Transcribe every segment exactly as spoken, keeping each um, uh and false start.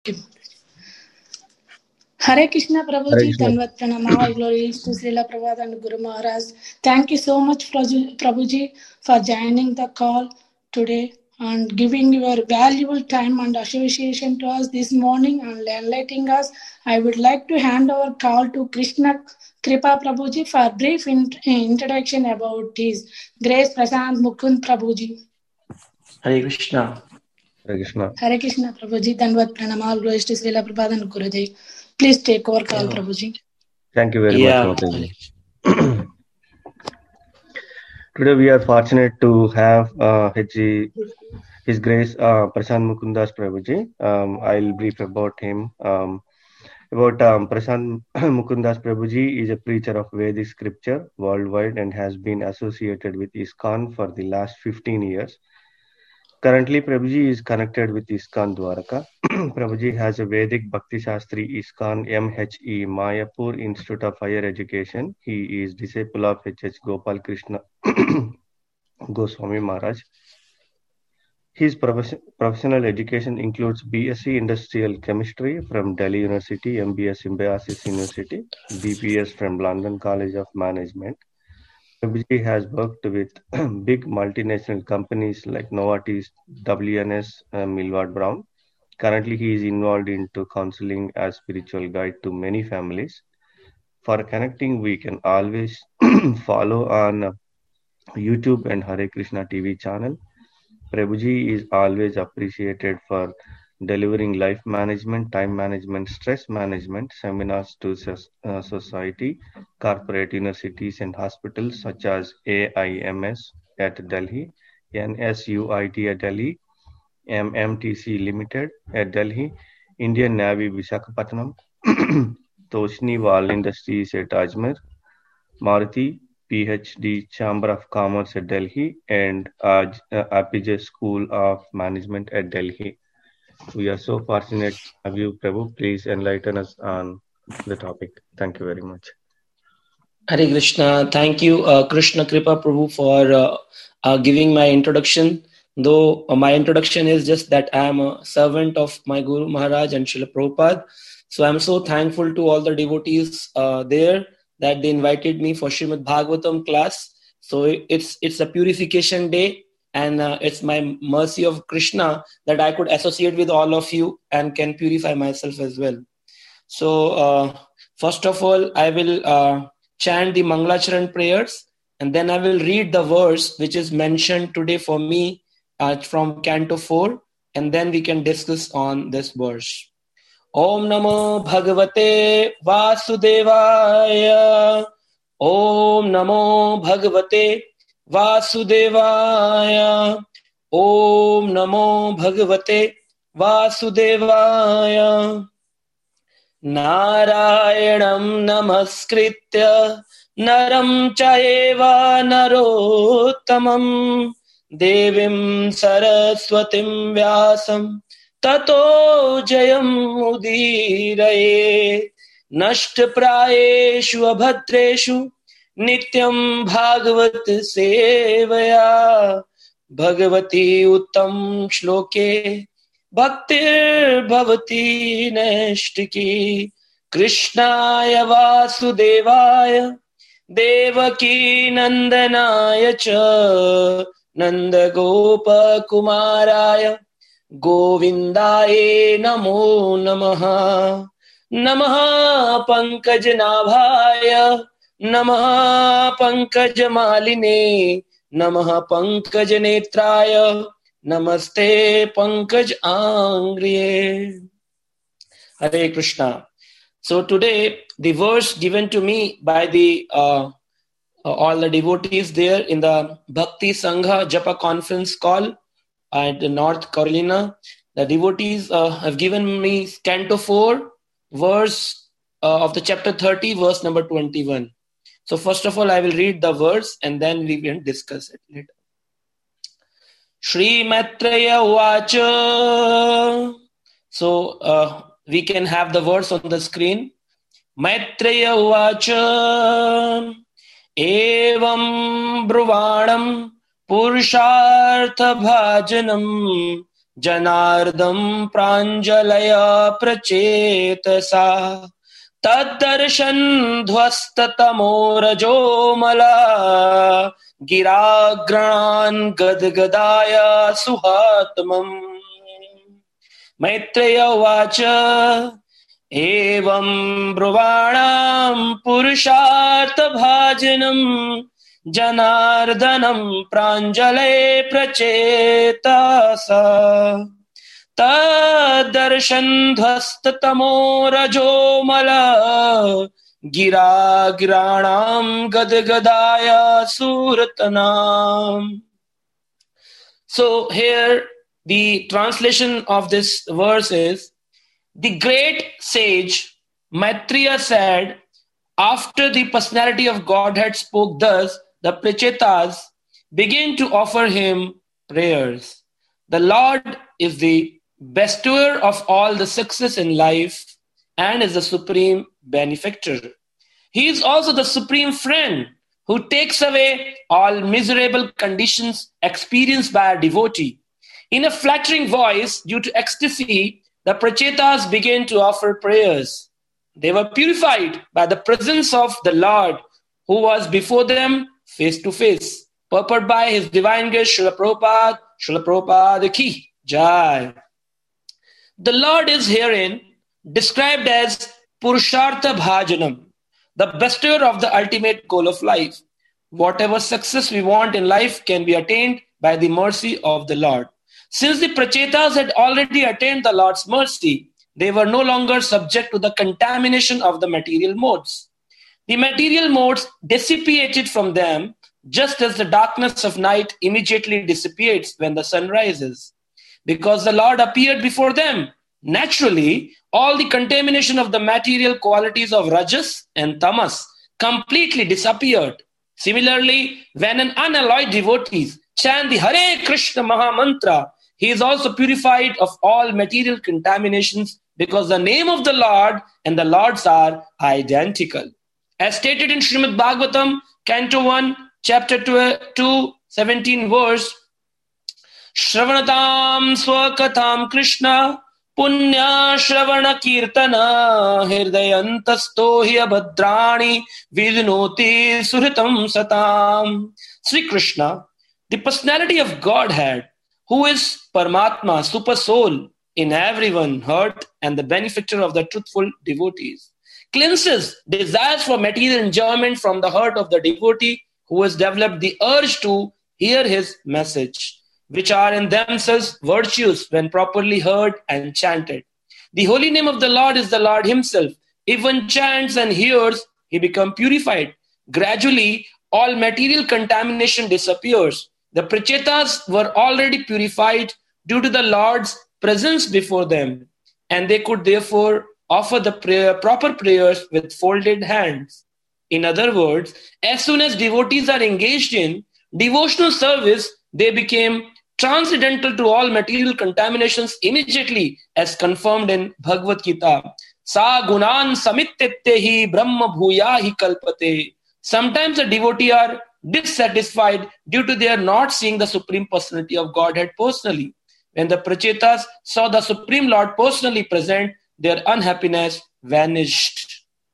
Hare Krishna Hare Prabhuji, Krishna. Tanvat Pranama, all glories to Srila Prabhupada and Guru Maharaj. Thank you so much, Prabhu- Prabhuji, for joining the call today and giving your valuable time and association to us this morning and enlightening us. I would like to hand over call to Krishna Kripa Prabhuji for a brief in- introduction about his Grace Prasant Mukund Prabhuji. Hare Krishna. Hare Krishna. Hare Krishna Prabhuji, Tanvat Pranama, all glories to Srila Prabhupada and Gurudev. Please take over call, Yeah. Prabhuji. Thank you very Yeah. much, Mataji. Today we are fortunate to have uh, H G, His Grace uh, Prasant Mukundas Prabhuji. Um, I'll brief about him. Um, about um, Prasant Mukundas Prabhuji is a preacher of Vedic scripture worldwide and has been associated with ISKCON for the last fifteen years. Currently, Prabhuji is connected with ISKCON Dwaraka. Prabhuji has a Vedic Bhakti Shastri ISKCON M H E Mayapur Institute of Higher Education. He is disciple of H H Gopal Krishna Goswami Maharaj. His profes- professional education includes B S c Industrial Chemistry from Delhi University, M B S Symbiosis University, B P S from London College of Management. Prabhuji has worked with big multinational companies like Novartis, W N S, uh, Millward Brown. Currently, he is involved into counseling as spiritual guide to many families. For connecting, we can always follow on uh, YouTube and Hare Krishna T V channel. Prabhuji is always appreciated for delivering life management, time management, stress management seminars to soc- uh, society, corporate universities and hospitals such as A I M S at Delhi, N S U I T at Delhi, M M T C Limited at Delhi, Indian Navy Visakhapatnam, Toshni Wall Industries at Ajmer, Maruti PhD Chamber of Commerce at Delhi, and Aj, uh, Apige School of Management at Delhi. We are so fortunate to have you, Prabhu. Please enlighten us on the topic. Thank you very much. Hare Krishna. Thank you, uh, Krishna Kripa Prabhu, for uh, uh, giving my introduction. Though uh, my introduction is just that I am a servant of my Guru Maharaj and Srila Prabhupada. So I'm so thankful to all the devotees uh, there that they invited me for Srimad Bhagavatam class. So it's it's a purification day, and uh, it's my mercy of Krishna that I could associate with all of you and can purify myself as well. So uh, first of all, I will uh, chant the Mangalacharan prayers, and then I will read the verse which is mentioned today for me uh, from Canto four, and then we can discuss on this verse. Om Namo Bhagavate Vasudevaya. Om Namo Bhagavate Vasudevaya. Om Namo Bhagavate Vasudevaya. Narayanam namaskritya naram chaiva narottamam devim saraswatim vyasam tato jayam udiraye nashtprayeshu abhadreshu nityam bhagavat sevaya bhagavati uttam shloke Bhaktir bhavati nashtiki Krishnaya Vasudevaya Devaki Nandanaya cha Nanda Gopa Kumaraya Govindaye Namo Namaha Namaha Pankajnabhaya Namaha Pankajmaline Namaha Pankajnetraya Namaste Pankaj Angriye. Hare Krishna. So today the verse given to me by the uh, uh, all the devotees there in the Bhakti Sangha Japa conference call at North Carolina, the devotees uh, have given me Canto four, verse uh, of the chapter thirty, verse number twenty-one. So first of all, I will read the verse and then we will discuss it later. Shri Maitreya Uvacha. So uh, we can have the verse on the screen. Maitreya Uvacha. Evam Bruvanam Purushartha Bhajanam Janardam pranjalaya prachetasa taddarshan dhvastatamo rajomala giragran gadgadaya suhatmam. Maitreya vacha evam brovanam purushartha bhajanam Janardanam pranjale prachetasa tadarshan dhvastatamo rajomala gira giranam gadgadaya suratnam. So here the translation of this verse is, the great sage Maitreya said, after the personality of Godhead spoke thus, the Prachetas began to offer him prayers. The Lord is the bestower of all the success in life and is the supreme benefactor. He is also the supreme friend who takes away all miserable conditions experienced by a devotee. In a flattering voice, due to ecstasy, the Prachetas began to offer prayers. They were purified by the presence of the Lord who was before them face to face. Purport by His Divine Grace Srila Prabhupada, Srila Prabhupada ki Jai. The Lord is herein described as Purushartha Bhajanam, the bestower of the ultimate goal of life. Whatever success we want in life can be attained by the mercy of the Lord. Since the Prachetas had already attained the Lord's mercy, they were no longer subject to the contamination of the material modes. The material modes dissipated from them, just as the darkness of night immediately dissipates when the sun rises. Because the Lord appeared before them, naturally, all the contamination of the material qualities of Rajas and Tamas completely disappeared. Similarly, when an unalloyed devotee chants the Hare Krishna Maha Mantra, he is also purified of all material contaminations because the name of the Lord and the Lord's are identical. As stated in Srimad Bhagavatam, Canto one, Chapter two, seventeen verse, Shravanatam Swakatam Krishna Punya Shravana Kirtana Hirdayantasto Bhadrani Vidnoti Suritam Satam. Sri Krishna, the personality of Godhead, who is Paramatma, super soul in everyone, heart, and the benefactor of the truthful devotees, cleanses desires for material enjoyment from the heart of the devotee who has developed the urge to hear his message, which are in themselves virtues when properly heard and chanted. The holy name of the Lord is the Lord himself. If one chants and hears, he becomes purified. Gradually, all material contamination disappears. The Prachetas were already purified due to the Lord's presence before them, and they could therefore offer the prayer, proper prayers with folded hands. In other words, as soon as devotees are engaged in devotional service, they became transcendental to all material contaminations immediately, as confirmed in Bhagavad Gita. Sa gunan samittettehi brahma bhuyahi kalpate. Sometimes the devotee are dissatisfied due to their not seeing the Supreme Personality of Godhead personally. When the Prachetas saw the Supreme Lord personally present, their unhappiness vanished.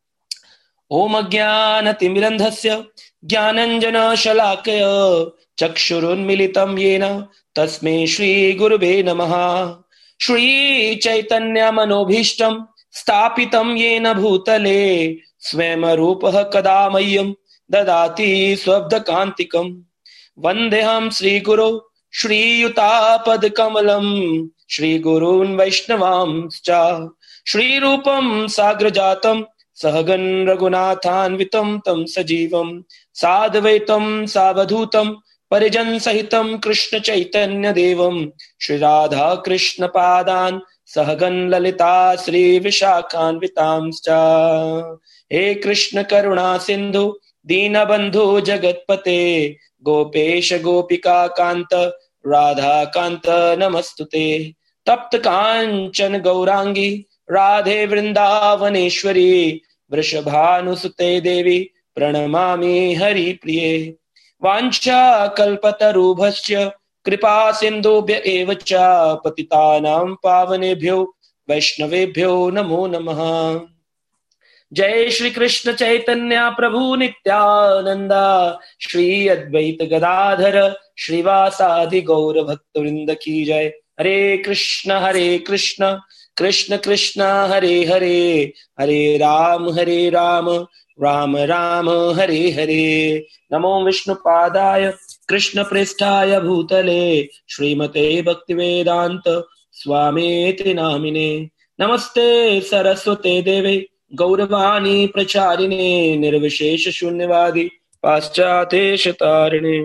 Om Ajnana Timirandhasya Jnananjana Shalakaya Chakshurun Militam Yena Tasme Shri Gurube Namaha. Shri Chaitanya Manobhishtam Stapitam Yena Bhutale Swema Rupaha Kadamayam Dadati Swabda Kantikam. Vandeham Sri Guru Shri Yutapad Kamalam Shri Gurun Vaishnavamscha Shri Rupam Sagrajatam Sahagan Raghunathan Vitam Tam Sajivam Sadvaitam Savadhutam Parijan Sahitam Krishna Chaitanya Devam Shri Radha Krishna Padan Sahagan Lalita Sri Vishakhan Vitamscha. He Krishna Karuna Sindhu Dina Bandhu Jagatpate Gopesha Gopika Kanta Radha Kanta Namastute. Tapta Kanchan Gaurangi Radhe Vrindavaneshwari Vrishabhanusute Devi Pranamami Hari Priye. Vancha Kalpatarubhasya कृपा सिंधुभ्य एव च पतितानां पावनेभ्यो वैष्णवेभ्यो नमो नमः। जय श्री कृष्ण चैतन्य प्रभु नित्यानंद, श्री अद्वैत गदाधर श्रीवासादि गौर भक्त वृंद की जय। हरे कृष्ण हरे कृष्ण कृष्ण कृष्ण हरे हरे, हरे राम हरे राम राम राम हरे हरे। नमो विष्णुपादाय कृष्ण पृष्ठाय भूतले, श्रीमते भक्तिवेदांत स्वामीति नामिने। नमस्ते सरस्वते देवे गौरवाणी प्रचारिणे, निर्विशेष शून्यवादी पाश्चात्य तारिणे।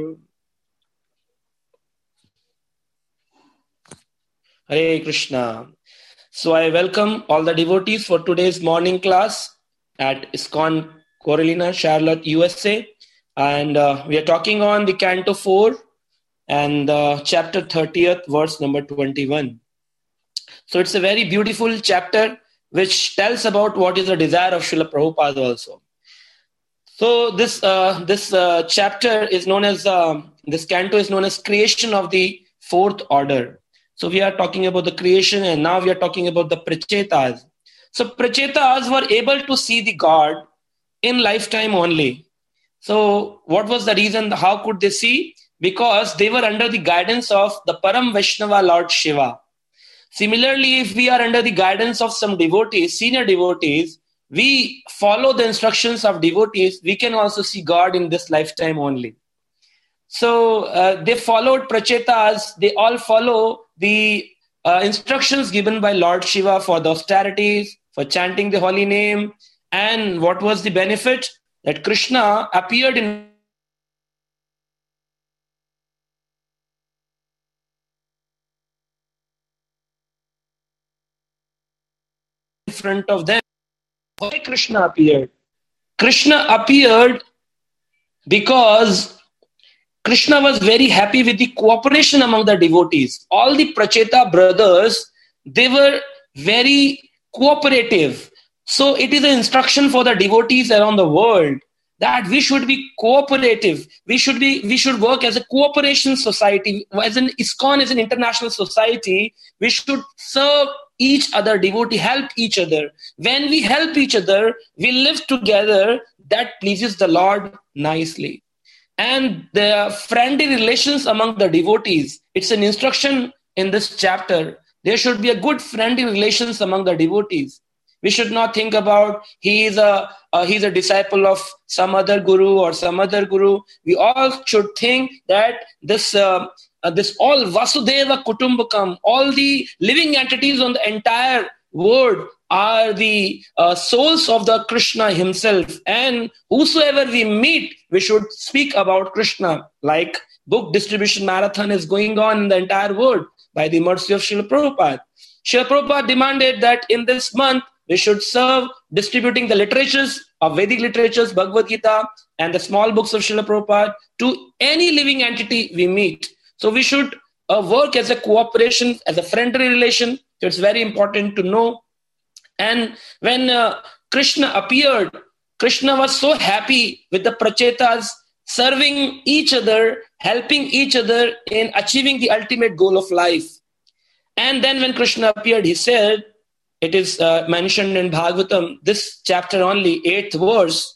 Hare Krishna. So I welcome all the devotees for today's morning class at ISKCON Coralina, Charlotte, U S A. And uh, we are talking on the Canto four and uh, chapter thirtieth, verse number twenty-one. So it's a very beautiful chapter which tells about what is the desire of Srila Prabhupada also. So this uh, this uh, chapter is known as, uh, this canto is known as creation of the fourth order. So we are talking about the creation, and now we are talking about the prachetas. So prachetas were able to see the God in lifetime only. So what was the reason? How could they see? Because they were under the guidance of the Param Vaishnava Lord Shiva. Similarly, if we are under the guidance of some devotees, senior devotees, we follow the instructions of devotees, we can also see God in this lifetime only. So uh, they followed prachetas, they all follow the uh, instructions given by Lord Shiva for the austerities, for chanting the holy name. And what was the benefit? That Krishna appeared in front of them. Why Krishna appeared? Krishna appeared because Krishna was very happy with the cooperation among the devotees. All the Pracheta brothers, they were very cooperative. So it is an instruction for the devotees around the world that we should be cooperative. We should be, we should work as a cooperation society. As an ISKCON is an international society, we should serve each other, devotee, help each other. When we help each other, we live together. That pleases the Lord nicely. And the friendly relations among the devotees, it's an instruction in this chapter. There should be a good friendly relations among the devotees. We should not think about he is a uh, he's a disciple of some other guru or some other guru. We all should think that this uh, uh, this all Vasudeva Kutumbakam, all the living entities on the entire world are the uh, souls of the Krishna himself. And whosoever we meet, we should speak about Krishna. Like book distribution marathon is going on in the entire world by the mercy of Srila Prabhupada. Srila Prabhupada demanded that in this month, we should serve distributing the literatures of Vedic literatures, Bhagavad Gita, and the small books of Srila Prabhupada to any living entity we meet. So we should uh, work as a cooperation, as a friendly relation. So it's very important to know. And when uh, Krishna appeared, Krishna was so happy with the prachetas serving each other, helping each other in achieving the ultimate goal of life. And then when Krishna appeared, he said, it is uh, mentioned in Bhagavatam, this chapter only, eighth verse,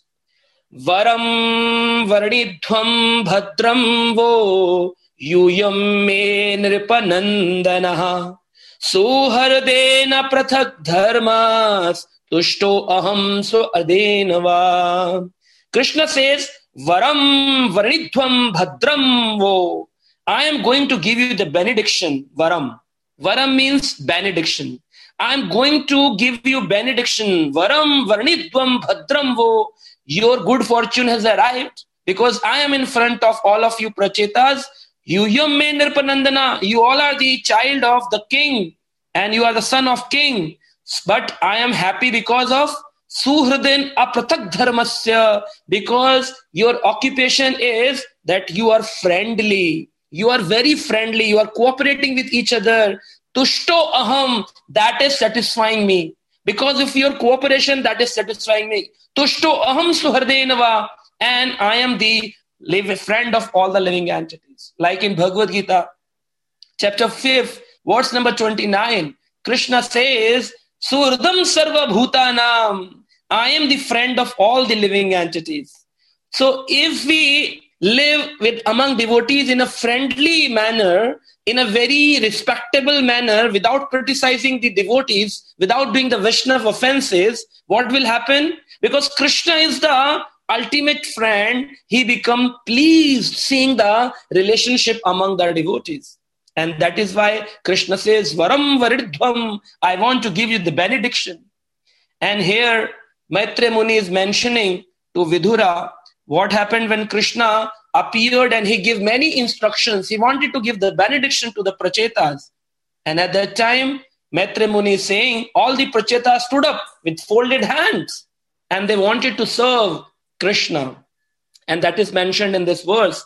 Varam Varnidhvam Bhadram Vo Yuyam Me Nripanandanaha Suhardena Prathak Dharmas Tushto Aham So Adenava. Krishna says, Varam Varnidhvam Bhadram Vo. I am going to give you the benediction, Varam. Varam means benediction. I am going to give you benediction. Varam Varnidhvam Bhadram Vo. Your good fortune has arrived because I am in front of all of you Prachetas. Yuyam Me Nirpanandana. You all are the child of the king and you are the son of king. But I am happy because of Suhraden Apratak Dharmasya, because your occupation is that you are friendly. You are very friendly. You are cooperating with each other. Tushto aham, that is satisfying me. Because of your cooperation, that is satisfying me. Tushto aham suhardenava, and I am the live friend of all the living entities. Like in Bhagavad Gita, chapter five, verse number twenty-nine, Krishna says, Surdam Sarva Bhutanam, I am the friend of all the living entities. So if we live with among devotees in a friendly manner, in a very respectable manner, without criticizing the devotees, without doing the Vaishnava offenses, what will happen? Because Krishna is the ultimate friend, he becomes pleased seeing the relationship among the devotees. And that is why Krishna says, Varam Varidhvam, I want to give you the benediction. And here Maitreya Muni is mentioning to Vidura what happened when Krishna appeared and he gave many instructions. He wanted to give the benediction to the Prachetas. And at that time, Maitreya Muni is saying, all the Prachetas stood up with folded hands and they wanted to serve Krishna. And that is mentioned in this verse.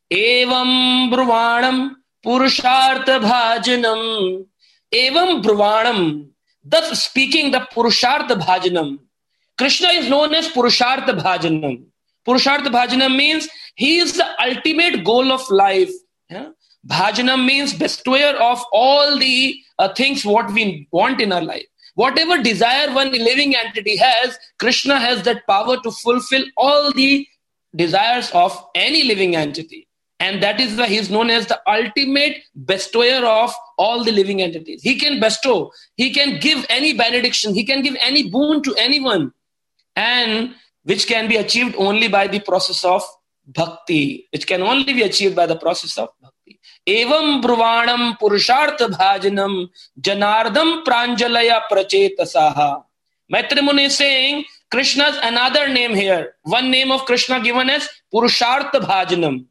Evam Brahmanam Purushartha Bhajanam. Evam Brahmanam. Thus speaking the Purushartha Bhajanam. Krishna is known as Purushartha Bhajanam. Purushartha Bhajanam means he is the ultimate goal of life. Yeah? Bhajanam means bestower of all the uh, things what we want in our life. Whatever desire one living entity has, Krishna has that power to fulfill all the desires of any living entity. And that is why he is known as the ultimate bestower of all the living entities. He can bestow, he can give any benediction, he can give any boon to anyone. And which can be achieved only by the process of bhakti, which can only be achieved by the process of bhakti. Evam Brahmanam Purushartha Bhajanam Janardam Pranjalaya Prachetasaha. Maitreya Muni is saying Krishna's another name here. One name of Krishna given as Purushartha Bhajanam.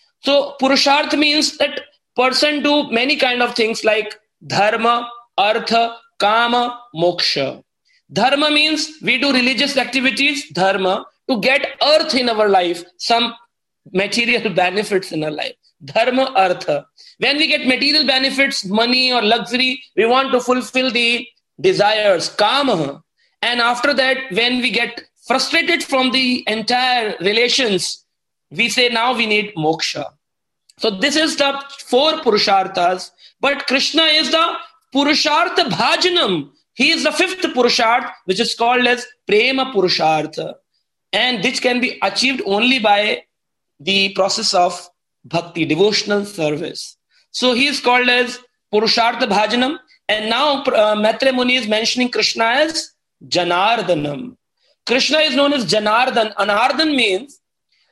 So Purushartha means that person do many kind of things like dharma, artha, kama, moksha. Dharma means we do religious activities, dharma, to get earth in our life, some material benefits in our life. Dharma, artha. When we get material benefits, money or luxury, we want to fulfill the desires, kama. And after that, when we get frustrated from the entire relations, we say now we need moksha. So this is the four Purusharthas, but Krishna is the Purushartha Bhajanam. He is the fifth Purushartha, which is called as Prema Purushartha. And this can be achieved only by the process of bhakti, devotional service. So he is called as Purushartha Bhajanam. And now uh, Maitreya Muni is mentioning Krishna as Janardanam. Krishna is known as Janardan. Anardan means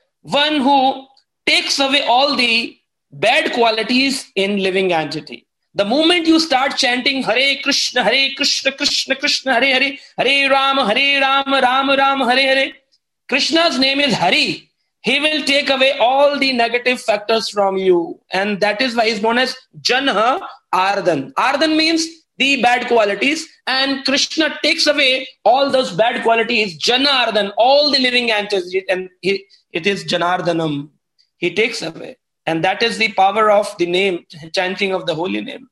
one who takes away all the bad qualities in living entity. The moment you start chanting Hare Krishna, Hare Krishna, Krishna Krishna, Hare Hare, Hare Rama, Hare Rama, Rama Rama, Hare Hare, Krishna's name is Hari. He will take away all the negative factors from you. And that is why he is known as Janha Ardan. Ardan means the bad qualities, and Krishna takes away all those bad qualities, Janardan, all the living entities, and he, it is Janardanam. He takes away. And that is the power of the name, chanting of the holy name.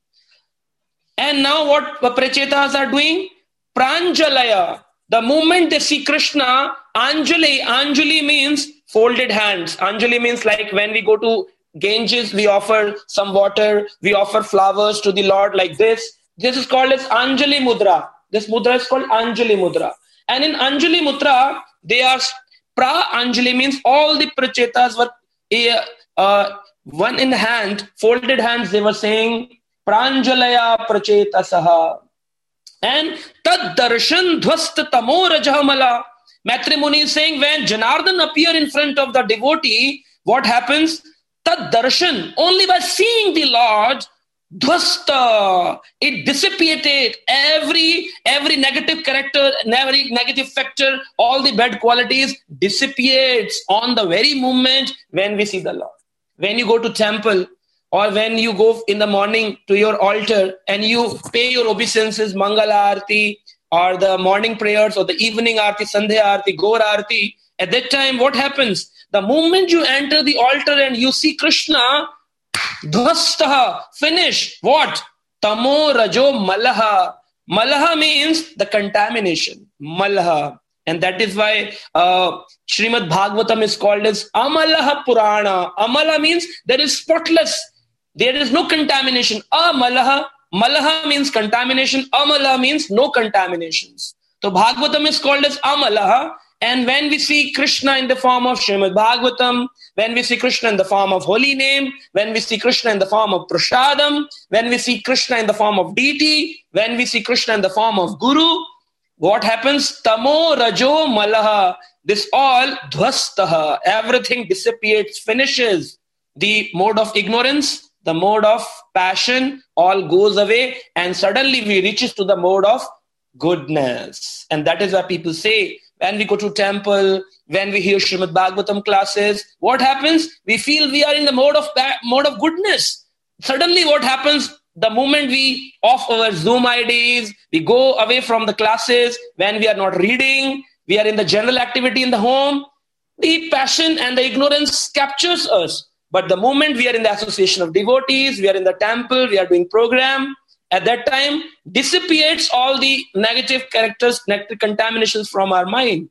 And now what Prachetas are doing? Pranjalaya. The moment they see Krishna, Anjali, Anjali means folded hands. Anjali means like when we go to Ganges, we offer some water, we offer flowers to the Lord like this. This is called as Anjali Mudra. This mudra is called Anjali Mudra. And in Anjali Mudra, they are, Pra Anjali means all the Prachetas were uh, one in hand, folded hands, they were saying, Pranjalaya Prachetasaha. And Tad Darshan Dhvasta Tamo Rajamala. Maitreya Muni is saying, when Janardan appear in front of the devotee, what happens? Tad Darshan, only by seeing the Lord, Dhvasta, it dissipated every every negative character, every negative factor, all the bad qualities dissipates on the very moment when we see the Lord. When you go to temple or when you go in the morning to your altar and you pay your obeisances, Mangala Arti or the morning prayers or the evening Arti, Sandhya Arti, Gaur Arti, at that time what happens? The moment you enter the altar and you see Krishna, Dhvastaha, finish. What? Tamo Rajo Malaha. Malaha means the contamination. Malaha. And that is why uh, Srimad Bhagavatam is called as Amalaha Purana. Amala means there is spotless. There is no contamination. Amalaha, malaha means contamination. Amalaha means no contaminations. So Bhagavatam is called as Amalaha. And when we see Krishna in the form of Srimad Bhagavatam, when we see Krishna in the form of holy name, when we see Krishna in the form of Prasadam, when we see Krishna in the form of deity, when we see Krishna in the form of Guru, what happens? Tamo, Rajo, Malaha. This all dhvastaha. Everything dissipates, finishes. The mode of ignorance, the mode of passion, all goes away. And suddenly we reaches to the mode of goodness. And that is why people say, when we go to temple, when we hear Srimad Bhagavatam classes, what happens? We feel we are in the mode of mode of goodness. Suddenly what happens? The moment we off our Zoom I Ds, we go away from the classes, when we are not reading, we are in the general activity in the home, the passion and the ignorance captures us. But the moment we are in the association of devotees, we are in the temple, we are doing program, at that time, dissipates all the negative characters, negative contaminations from our mind.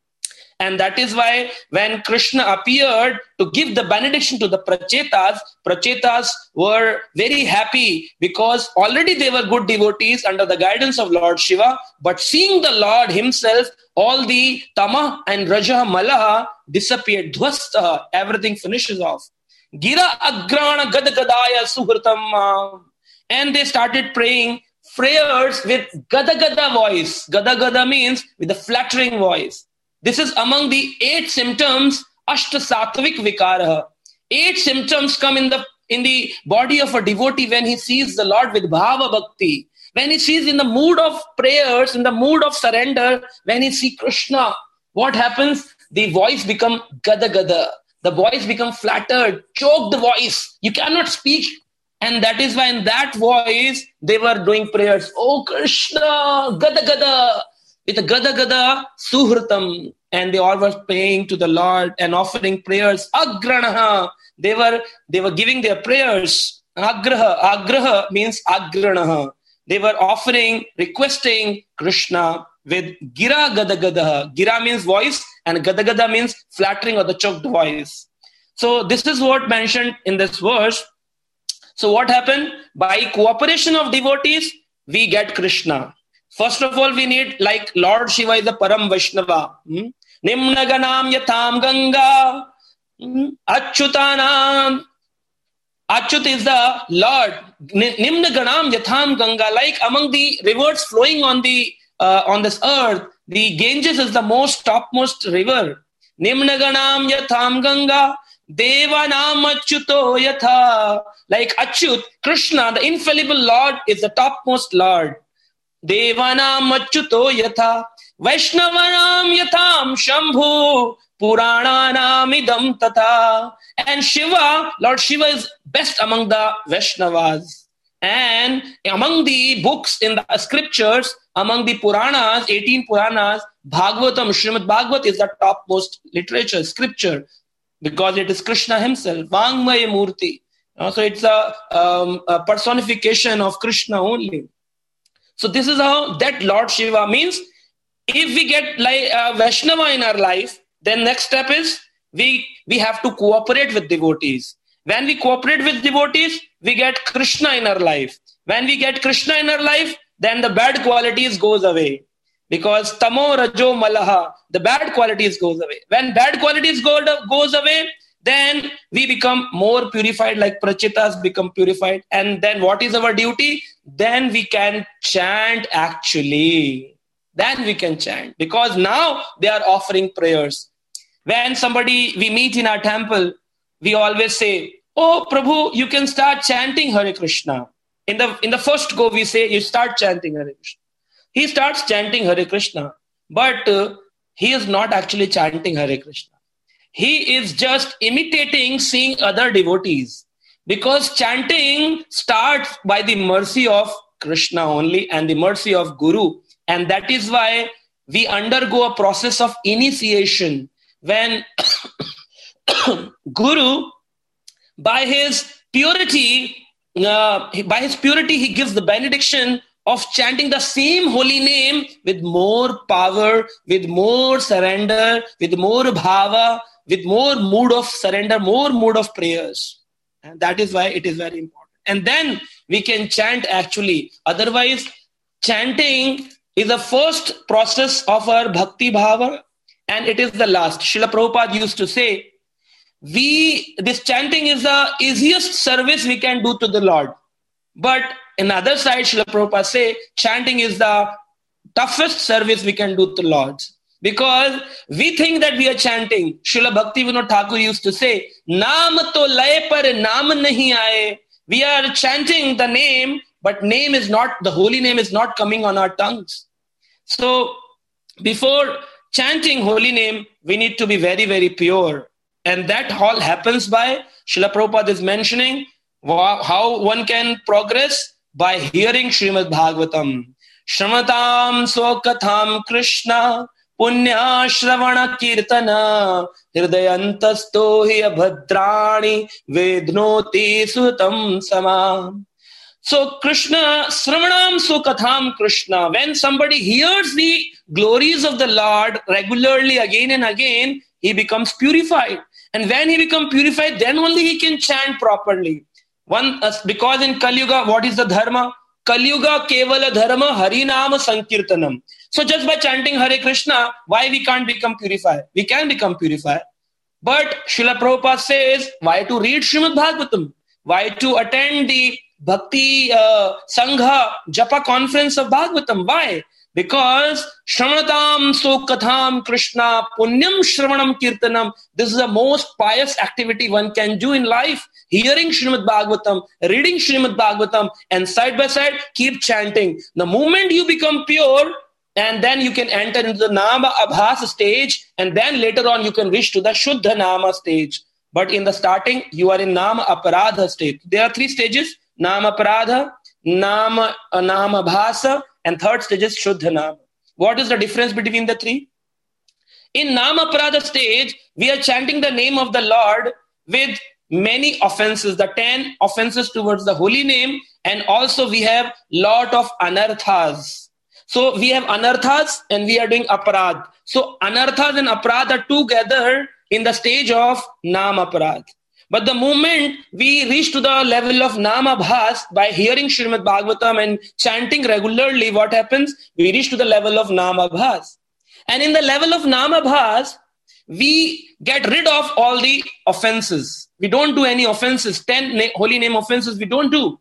And that is why when Krishna appeared to give the benediction to the Prachetas, Prachetas were very happy because already they were good devotees under the guidance of Lord Shiva. But seeing the Lord himself, all the Tama and Raja Malaha disappeared. Dhvastaha, everything finishes off. Gira agrana gadagadaya suhritam. And they started praying prayers with gada gada voice. Gada gada means with a flattering voice. This is among the eight symptoms, Ashta Satvik Vikaraha. Eight symptoms come in the in the body of a devotee when he sees the Lord with Bhava Bhakti. When he sees in the mood of prayers, in the mood of surrender, when he sees Krishna, what happens? The voice becomes gada gada. The voice becomes flattered, choked voice. You cannot speak. And that is why in that voice, they were doing prayers. Oh Krishna, gada gada. With a gada gada suhritam. And they all were praying to the Lord and offering prayers. Agranaha. They were, they were giving their prayers. Agraha. Agraha means agranaha. They were offering, requesting Krishna with gira gada gada. Gira means voice and gada gada means flattering or the choked voice. So this is what mentioned in this verse. So what happened? By cooperation of devotees, we get Krishna. First of all, we need, like Lord Shiva is the Param Vaishnava. Hmm? Nimna ganam yatham ganga. Hmm? Achyutanam. Achyut is the Lord. Nimna ganam yatham ganga. Like among the rivers flowing on the uh, on this earth, the Ganges is the most topmost river. Nimna ganam yatham ganga. Devanam achyuto yatha. Like Achyut, Krishna, the infallible Lord, is the topmost Lord. Devanam achyuto yatha. Vaishnavanam yatham shambhu. Purananam idam tata. And Shiva, Lord Shiva is best among the Vaishnavas. And among the books in the scriptures, among the Puranas, eighteen Puranas, Bhagavatam, Srimad Bhagavat is the topmost literature, scripture. Because it is Krishna himself, Vangmaya Murti. So it's a, um, a personification of Krishna only. So this is how that Lord Shiva means. If we get like a Vaishnava in our life, then next step is we, we have to cooperate with devotees. When we cooperate with devotees, we get Krishna in our life. When we get Krishna in our life, then the bad qualities goes away. Because tamo rajo malaha, the bad qualities goes away. When bad qualities go, goes away, then we become more purified, like Prachetas become purified. And then what is our duty? Then we can chant actually. Then we can chant. Because now they are offering prayers. When somebody we meet in our temple, we always say, oh Prabhu, you can start chanting Hare Krishna. In the, in the first go, we say, you start chanting Hare Krishna. He starts chanting Hare Krishna, but uh, he is not actually chanting Hare Krishna. He is just imitating seeing other devotees, because chanting starts by the mercy of Krishna only and the mercy of Guru. And that is why we undergo a process of initiation when Guru, by his purity, uh, by his purity, he gives the benediction of chanting the same holy name with more power, with more surrender, with more bhava, with more mood of surrender, more mood of prayers. And that is why it is very important. And then we can chant actually. Otherwise, chanting is the first process of our bhakti bhava, and it is the last. Srila Prabhupada used to say, we this chanting is the easiest service we can do to the Lord. But on the other side, Srila Prabhupada say, chanting is the toughest service we can do to the Lord. Because we think that we are chanting. Srila Bhaktivinoda Thakur used to say, Naam to lay par naam nahi aaye. We are chanting the name, but name is not, the holy name is not coming on our tongues. So before chanting holy name, we need to be very, very pure. And that all happens by, Srila Prabhupada is mentioning, how one can progress by hearing Srimad Bhagavatam. Shramatam sokatham Krishna punya shravana kirtana hridayantasto hi abhadrani vednoti sutam samam. So Krishna, Sravanam Sukatham Krishna, when somebody hears the glories of the Lord regularly again and again, he becomes purified. And when he becomes purified, then only he can chant properly. One, uh, because in Kali Yuga, what is the dharma? Kali Yuga kevala dharma harinama sankirtanam. So just by chanting Hare Krishna, why we can't become purified? We can become purified. But Srila Prabhupada says, why to read Srimad Bhagavatam? Why to attend the Bhakti uh, Sangha Japa conference of Bhagavatam? Why? Because Shramatam Sokatham Krishna Punyam Shravanam Kirtanam. This is the most pious activity one can do in life. Hearing Srimad Bhagavatam, reading Srimad Bhagavatam, and side by side keep chanting. The moment you become pure, and then you can enter into the Nama Abhas stage, and then later on you can reach to the Shuddha Nama stage. But in the starting, you are in Nama Aparadha stage. There are three stages: Nama Aparadha, Nama, uh, Nama Bhasa, and third stage is Shuddha Nama. What is the difference between the three? In Nama Aparadha stage, we are chanting the name of the Lord with many offenses, the ten offenses towards the holy name, and also we have lot of anarthas. So we have anarthas and we are doing aparad. So anarthas and aparad are together in the stage of Nama Aparad. But the moment we reach to the level of Nama Bhas by hearing Srimad Bhagavatam and chanting regularly, what happens? We reach to the level of Nama Bhas. And in the level of Nama Bhas, we get rid of all the offenses. We don't do any offenses. Ten na- holy name offenses we don't do.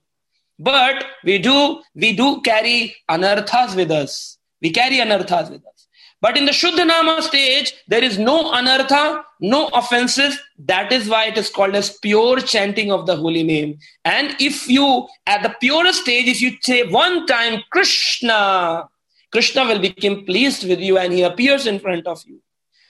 But we do, we do carry anarthas with us. We carry anarthas with us. But in the Shuddha Nama stage, there is no anartha, no offenses. That is why it is called as pure chanting of the holy name. And if you, at the purest stage, if you say one time Krishna, Krishna will become pleased with you and he appears in front of you.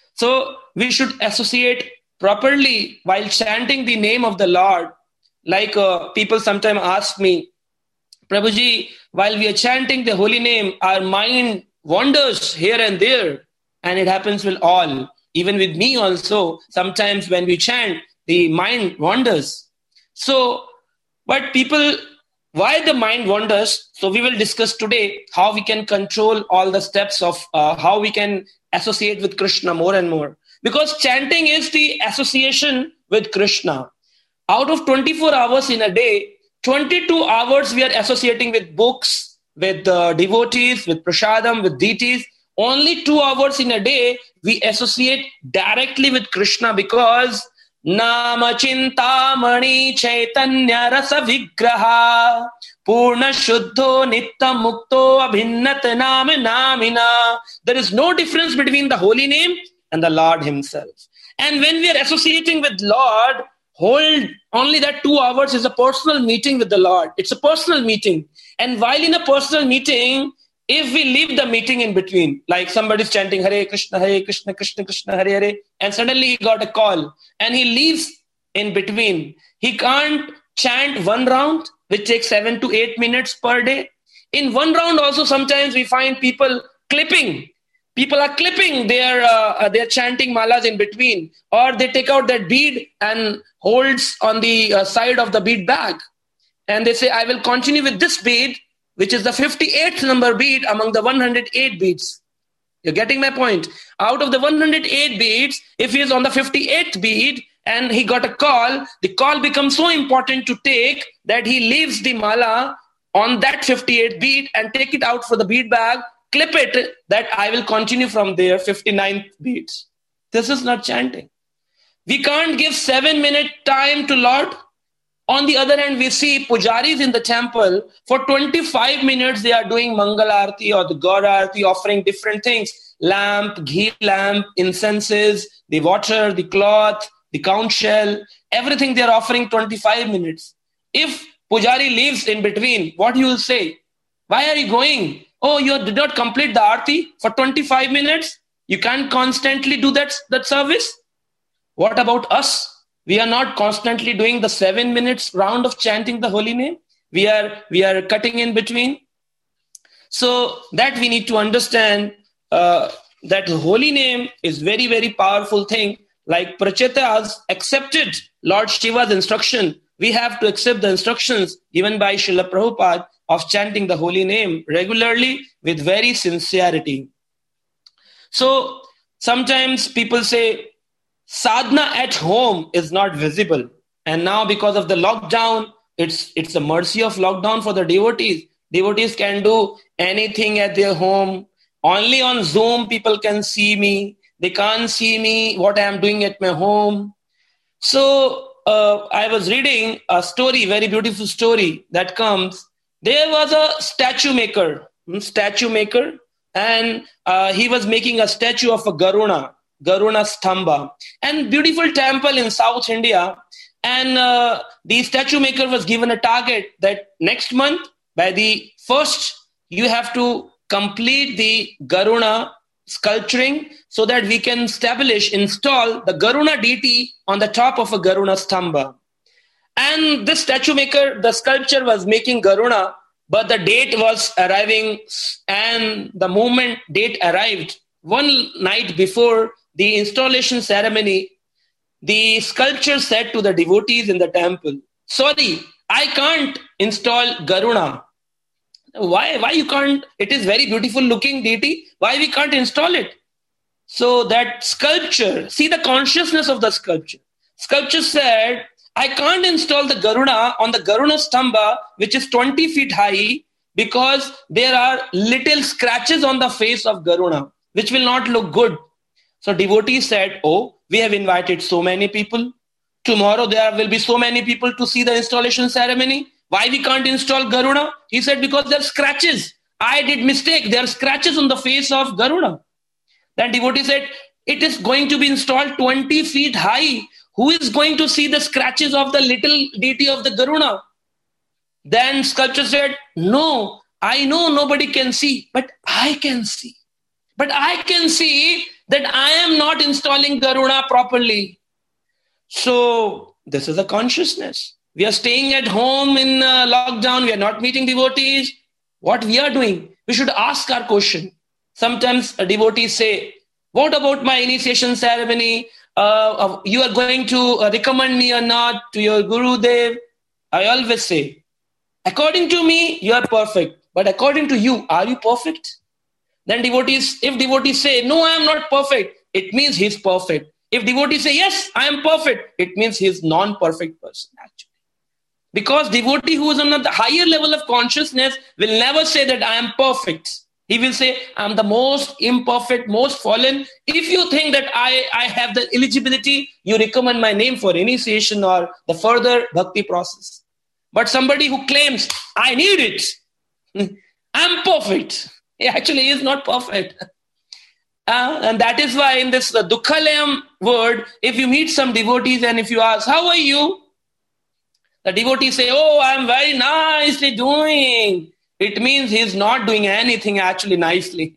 So we should associate properly while chanting the name of the Lord. Like uh, people sometimes ask me, Prabhuji, while we are chanting the holy name, our mind wanders here and there. And it happens with all. Even with me also, sometimes when we chant, the mind wanders. So, but people, why the mind wanders? So we will discuss today how we can control all the steps of uh, how we can associate with Krishna more and more. Because chanting is the association with Krishna. Out of twenty-four hours in a day, twenty-two hours we are associating with books, with uh, devotees, with prasadam, with deities. Only two hours in a day we associate directly with Krishna because Nama Chintamani Chaitanya Rasa Vigraha Purna Shuddho Nitta Mukto Abhinnat Nama Namina. There is no difference between the holy name and the Lord himself. And when we are associating with Lord, hold only that two hours is a personal meeting with the Lord. It's a personal meeting. And while in a personal meeting, if we leave the meeting in between, like somebody's chanting Hare Krishna, Hare Krishna, Krishna Krishna, Hare Hare, and suddenly he got a call and he leaves in between, he can't chant one round, which takes seven to eight minutes per day. In one round also, sometimes we find people clipping. People are clipping their, uh, their chanting malas in between, or they take out that bead and holds on the uh, side of the bead bag. And they say, I will continue with this bead, which is the fifty-eighth number bead among the one hundred eight beads. You're getting my point? Out of the one hundred eight beads, if he is on the fifty-eighth bead, and he got a call. The call becomes so important to take that he leaves the mala on that fifty-eighth beat and take it out for the beat bag, clip it, that I will continue from there, fifty-ninth beats. This is not chanting. We can't give seven minute time to Lord. On the other hand, we see pujaris in the temple, for twenty-five minutes they are doing Mangal Aarti or the God Aarti, offering different things. Lamp, ghee lamp, incenses, the water, the cloth, the conch shell, everything they are offering twenty-five minutes. If pujari leaves in between, what you will say? Why are you going? Oh, you did not complete the Aarti for twenty-five minutes? You can't constantly do that, that service? What about us? We are not constantly doing the seven minutes round of chanting the holy name. We are, we are cutting in between. So that we need to understand uh, that the holy name is very, very powerful thing. Like Pracheta has accepted Lord Shiva's instruction. We have to accept the instructions given by Srila Prabhupada of chanting the holy name regularly with very sincerity. So sometimes people say, sadhana at home is not visible. And now because of the lockdown, it's it's the mercy of lockdown for the devotees. Devotees can do anything at their home. Only on Zoom people can see me. They can't see me, what I am doing at my home. So uh, I was reading a story, very beautiful story that comes. There was a statue maker, statue maker, and uh, he was making a statue of a Garuna. Garuna Stamba, and beautiful temple in South India. And uh, the statue maker was given a target that next month, by the first, you have to complete the Garuna sculpturing so that we can establish, install the Garuna deity on the top of a Garuna Stamba. And this statue maker, the sculpture was making Garuna, but the date was arriving, and the moment date arrived, one night before the installation ceremony, the sculpture said to the devotees in the temple, sorry, I can't install Garuna. Why, why you can't? It is very beautiful looking deity. Why we can't install it? So that sculpture, see the consciousness of the sculpture. Sculpture said, I can't install the Garuna on the Garuna Stamba, which is twenty feet high, because there are little scratches on the face of Garuna, which will not look good. So devotees said, oh, we have invited so many people. Tomorrow there will be so many people to see the installation ceremony. Why we can't install Garuna? He said, because there are scratches. I did mistake. There are scratches on the face of Garuna. Then devotee said, it is going to be installed twenty feet high. Who is going to see the scratches of the little deity of the Garuna? Then sculpture said, no, I know nobody can see, but I can see. But I can see that I am not installing Garuna properly. So this is a consciousness. We are staying at home in uh, lockdown. We are not meeting devotees. What we are doing? We should ask our question. Sometimes a devotee say, what about my initiation ceremony? Uh, you are going to uh, recommend me or not to your Gurudev? I always say, according to me, you are perfect. But according to you, are you perfect? Then devotees, if devotees say, no, I am not perfect, it means he is perfect. If devotees say, yes, I am perfect, it means he is non-perfect person actually. Because devotee who is on the higher level of consciousness will never say that I am perfect. He will say, I am the most imperfect, most fallen. If you think that I, I have the eligibility, you recommend my name for initiation or the further bhakti process. But somebody who claims, I need it, I'm perfect. He actually is not perfect. Uh, and that is why in this uh, Dukhalayam word, if you meet some devotees and if you ask, how are you? The devotees say, oh, I'm very nicely doing. It means he's not doing anything actually nicely.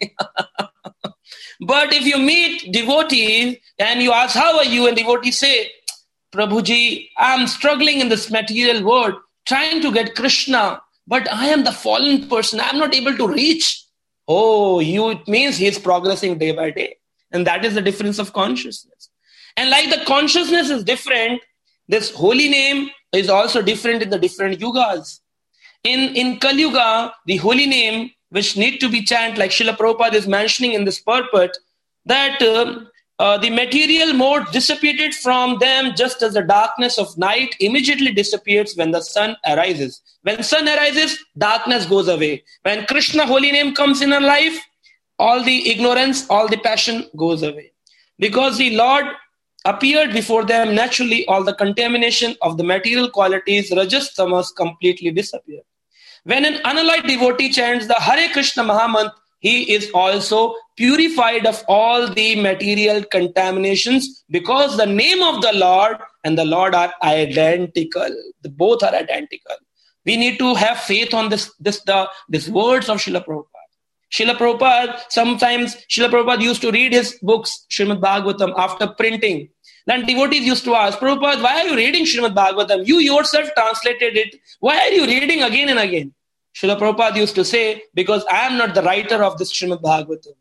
But if you meet devotees and you ask, how are you? And devotees say, Prabhuji, I'm struggling in this material world, trying to get Krishna, but I am the fallen person. I'm not able to reach. Oh, you, it means he's progressing day by day. And that is the difference of consciousness. And like the consciousness is different, this holy name is also different in the different yugas. In, in Kali Yuga, the holy name, which need to be chanted, like Srila Prabhupada is mentioning in this purport, that uh, Uh, the material mode dissipated from them just as the darkness of night immediately disappears when the sun arises. When sun arises, darkness goes away. When Krishna holy name comes in our life, all the ignorance, all the passion goes away. Because the Lord appeared before them, naturally all the contamination of the material qualities, rajas, tamas, completely disappear. When an unalloyed devotee chants the Hare Krishna Mahamantra, he is also purified of all the material contaminations, because the name of the Lord and the Lord are identical. The both are identical. We need to have faith on this, this, the, these words of Srila Prabhupada. Srila Prabhupada, sometimes Srila Prabhupada used to read his books, Srimad Bhagavatam, after printing. Then devotees used to ask, Prabhupada, why are you reading Srimad Bhagavatam? You yourself translated it. Why are you reading again and again? Srila Prabhupada used to say, because I am not the writer of this Srimad Bhagavatam.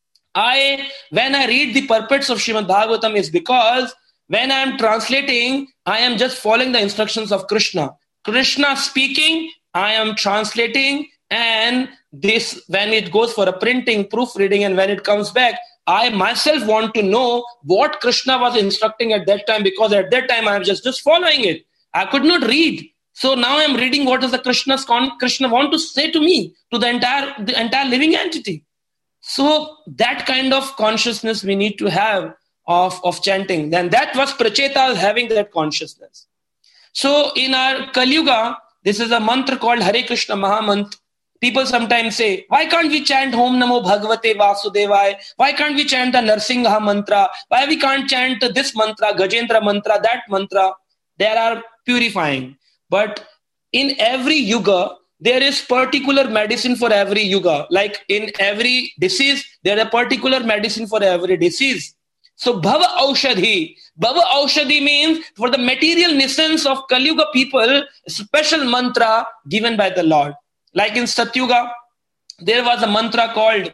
I, when I read the purports of Srimad Bhagavatam, is because when I am translating, I am just following the instructions of Krishna. Krishna speaking, I am translating, and this, when it goes for a printing, proofreading, and when it comes back, I myself want to know what Krishna was instructing at that time, because at that time I am just, just following it. I could not read. So now I am reading what does the Krishna's con- Krishna want to say to me, to the entire, the entire living entity. So that kind of consciousness we need to have of, of chanting. Then that was Pracheta having that consciousness. So in our Kali Yuga, this is a mantra called Hare Krishna Mahamantra. People sometimes say, why can't we chant Om Namo Bhagavate Vasudevaya? Why can't we chant the Narsingha mantra? Why we can't chant this mantra, Gajendra mantra, that mantra? They are purifying. But in every yuga, there is particular medicine for every yuga. Like in every disease, there is a particular medicine for every disease. So Bhava Aushadhi. Bhava Aushadhi means for the material nuisance of Kali Yuga people, a special mantra given by the Lord. Like in Satyuga, there was a mantra called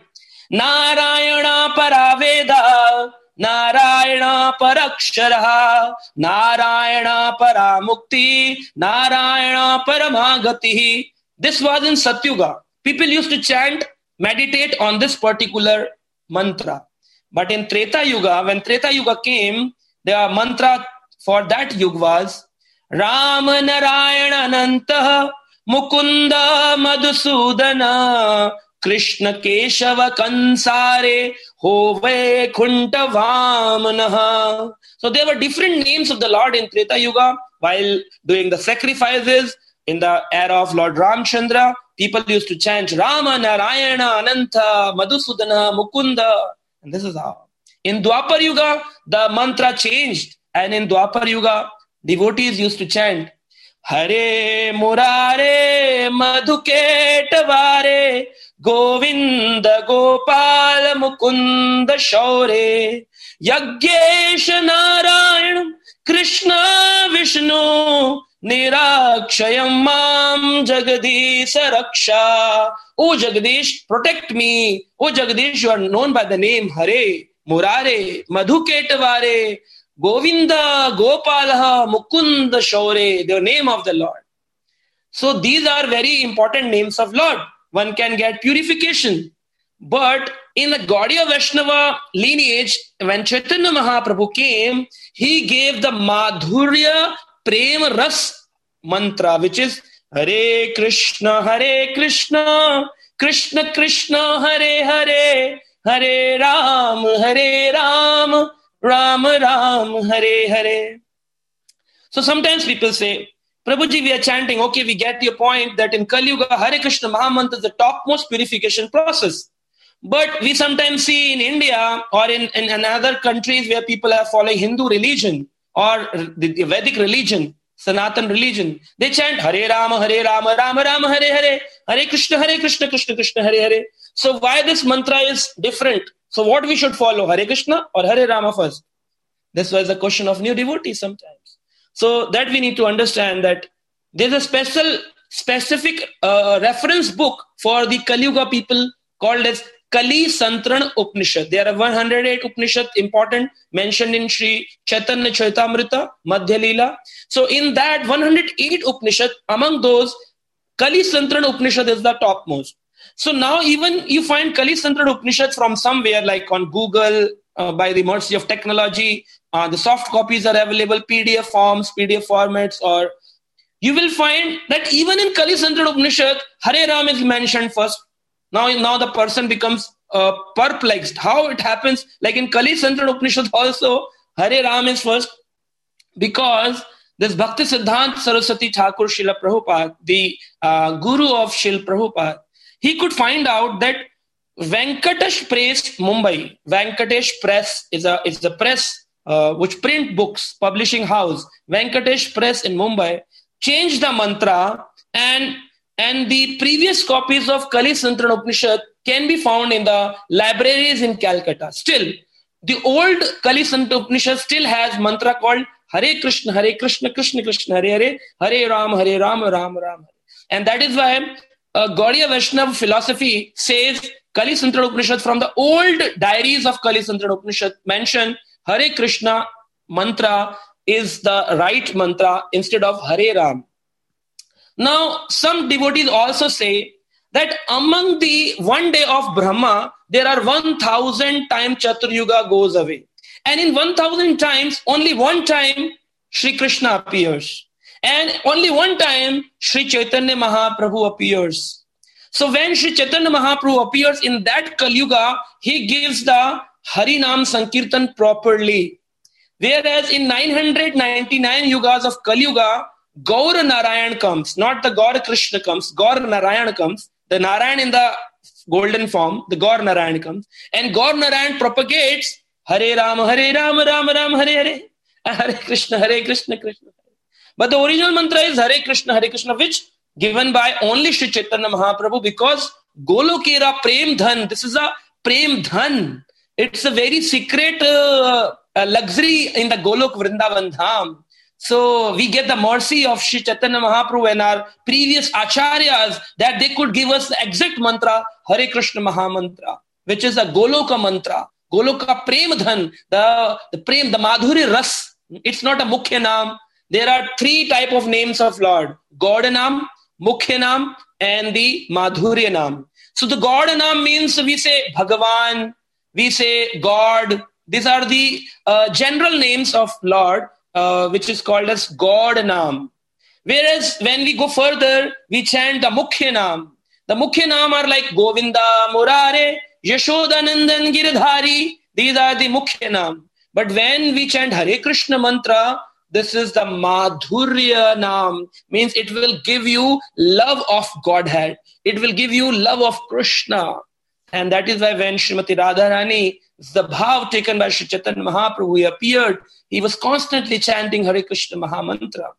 Narayana Paraveda, Narayana Parakshara, Narayana Paramukti, Narayana Paramagati. This was in Satyuga. People used to chant, meditate on this particular mantra. But in Treta Yuga, when Treta Yuga came, the mantra for that yuga was Rama Narayana Ananta Mukunda Madhusudana Krishna Keshava Kansare Hove Kunta Vamanaha. So there were different names of the Lord in Treta Yuga. While doing the sacrifices in the era of Lord Ramchandra, people used to chant Rama Narayana Ananta Madhusudana Mukunda. And this is how. In Dwapar Yuga, the mantra changed. And in Dwapar Yuga, devotees used to chant Hare Murare Madhuketavare Govinda Gopala Mukunda Shaure Yaggesha Narayan Krishna Vishnu Nirakshayam Mam Jagadisa Raksha. O Jagadish, protect me. O Jagadish, you are known by the name Hare, Murare, Madhuketavare, Govinda, Gopalaha, Mukunda, Shaure, the name of the Lord. So these are very important names of Lord. One can get purification. But in the Gaudiya Vaishnava lineage, when Chaitanya Mahaprabhu came, he gave the Madhurya Prem Ras mantra, which is Hare Krishna, Hare Krishna, Krishna Krishna, Hare Hare, Hare Ram, Hare Ram, Ram Ram, Hare Hare. So sometimes people say, Prabhuji, we are chanting, okay, we get your point that in Kali Yuga, Hare Krishna Mahamantra is the topmost purification process. But we sometimes see in India or in, in, in other countries where people are following Hindu religion or the, the Vedic religion, Sanatan religion, they chant Hare Rama, Hare Rama, Rama Rama, Hare Hare, Hare Krishna, Hare Krishna, Krishna Krishna, Hare Hare. So why this mantra is different? So what we should follow, Hare Krishna or Hare Rama first? This was a question of new devotees sometimes. So that we need to understand that there's a special, specific uh, reference book for the Kali Yuga people called as Kali Santran Upanishad. There are one hundred eight Upanishad important mentioned in Sri Chaitanya Charitamrita, Madhya Leela. So in that one hundred eight Upanishad, among those, Kali Santran Upanishad is the topmost. So now even you find Kali Santran Upanishad from somewhere like on Google uh, by the mercy of technology. Uh, the soft copies are available, P D F forms, P D F formats, or you will find that even in Kali Sanskrit Upanishad, Hare Ram is mentioned first. Now, now the person becomes uh, perplexed. How it happens? Like in Kali Sanskrit Upanishad also, Hare Ram is first, because this Bhakti Siddhanta Saraswati Thakur Srila Prabhupada, the uh, guru of Srila Prabhupada, he could find out that Venkatesh Press, Mumbai, Venkatesh Press is a, is a press uh, which print books, publishing house. Venkatesh Press in Mumbai changed the mantra, and, and the previous copies of Kali Sanskrit Upanishad can be found in the libraries in Calcutta. Still, the old Kali Sanskrit Upanishad still has mantra called Hare Krishna, Hare Krishna, Krishna Krishna, Hare Hare, Hare Ram, Hare Ram, Ram Ram. And that is why uh, Gaudiya Vaishnava philosophy says Kali Sanskrit Upanishad, from the old diaries of Kali Sanskrit Upanishad, mention Hare Krishna mantra is the right mantra instead of Hare Ram. Now, some devotees also say that among the one day of Brahma, there are one thousand times Chatur Yuga goes away. And in one thousand times, only one time Shri Krishna appears. And only one time Shri Chaitanya Mahaprabhu appears. So when Shri Chaitanya Mahaprabhu appears in that Kali Yuga, he gives the Harinam Sankirtan properly. Whereas in nine hundred ninety-nine yugas of Kali Yuga, Gaur Narayan comes, not the Gaur Krishna comes, Gaur Narayan comes, the Narayan in the golden form, the Gaur Narayan comes, and Gaur Narayan propagates Hare Ram, Hare Ram, Ram Ram, Hare Hare, Hare Krishna, Hare Krishna, Krishna. But the original mantra is Hare Krishna, Hare Krishna, which given by only Shri Chaitanya Mahaprabhu, because Golokera Prem Dhan, this is a Prem Dhan. It's a very secret uh, uh, luxury in the Golok Vrindavan Dham. So we get the mercy of Shri Chaitanya Mahaprabhu and our previous acharyas that they could give us the exact mantra, Hare Krishna Mahamantra, which is a Goloka mantra. Goloka Prem Dhan, the, the Prem, the Madhuri Ras. It's not a Mukhya Naam. There are three type of names of Lord: Gauda Naam, Mukhya Naam, and the Madhurya Naam. So the Gauda Naam means we say Bhagavan, we say God. These are the uh, general names of Lord, uh, which is called as Gauda Naam. Whereas when we go further, we chant the Mukhya Naam. The Mukhya Naam are like Govinda, Murare, Yashodanandan, Giridhari. These are the Mukhya Naam. But when we chant Hare Krishna mantra, this is the Madhurya Naam, means it will give you love of Godhead. It will give you love of Krishna. And that is why when Srimati Radharani, the bhav taken by Shri Chaitanya Mahaprabhu, he appeared, he was constantly chanting Hare Krishna Mahamantra.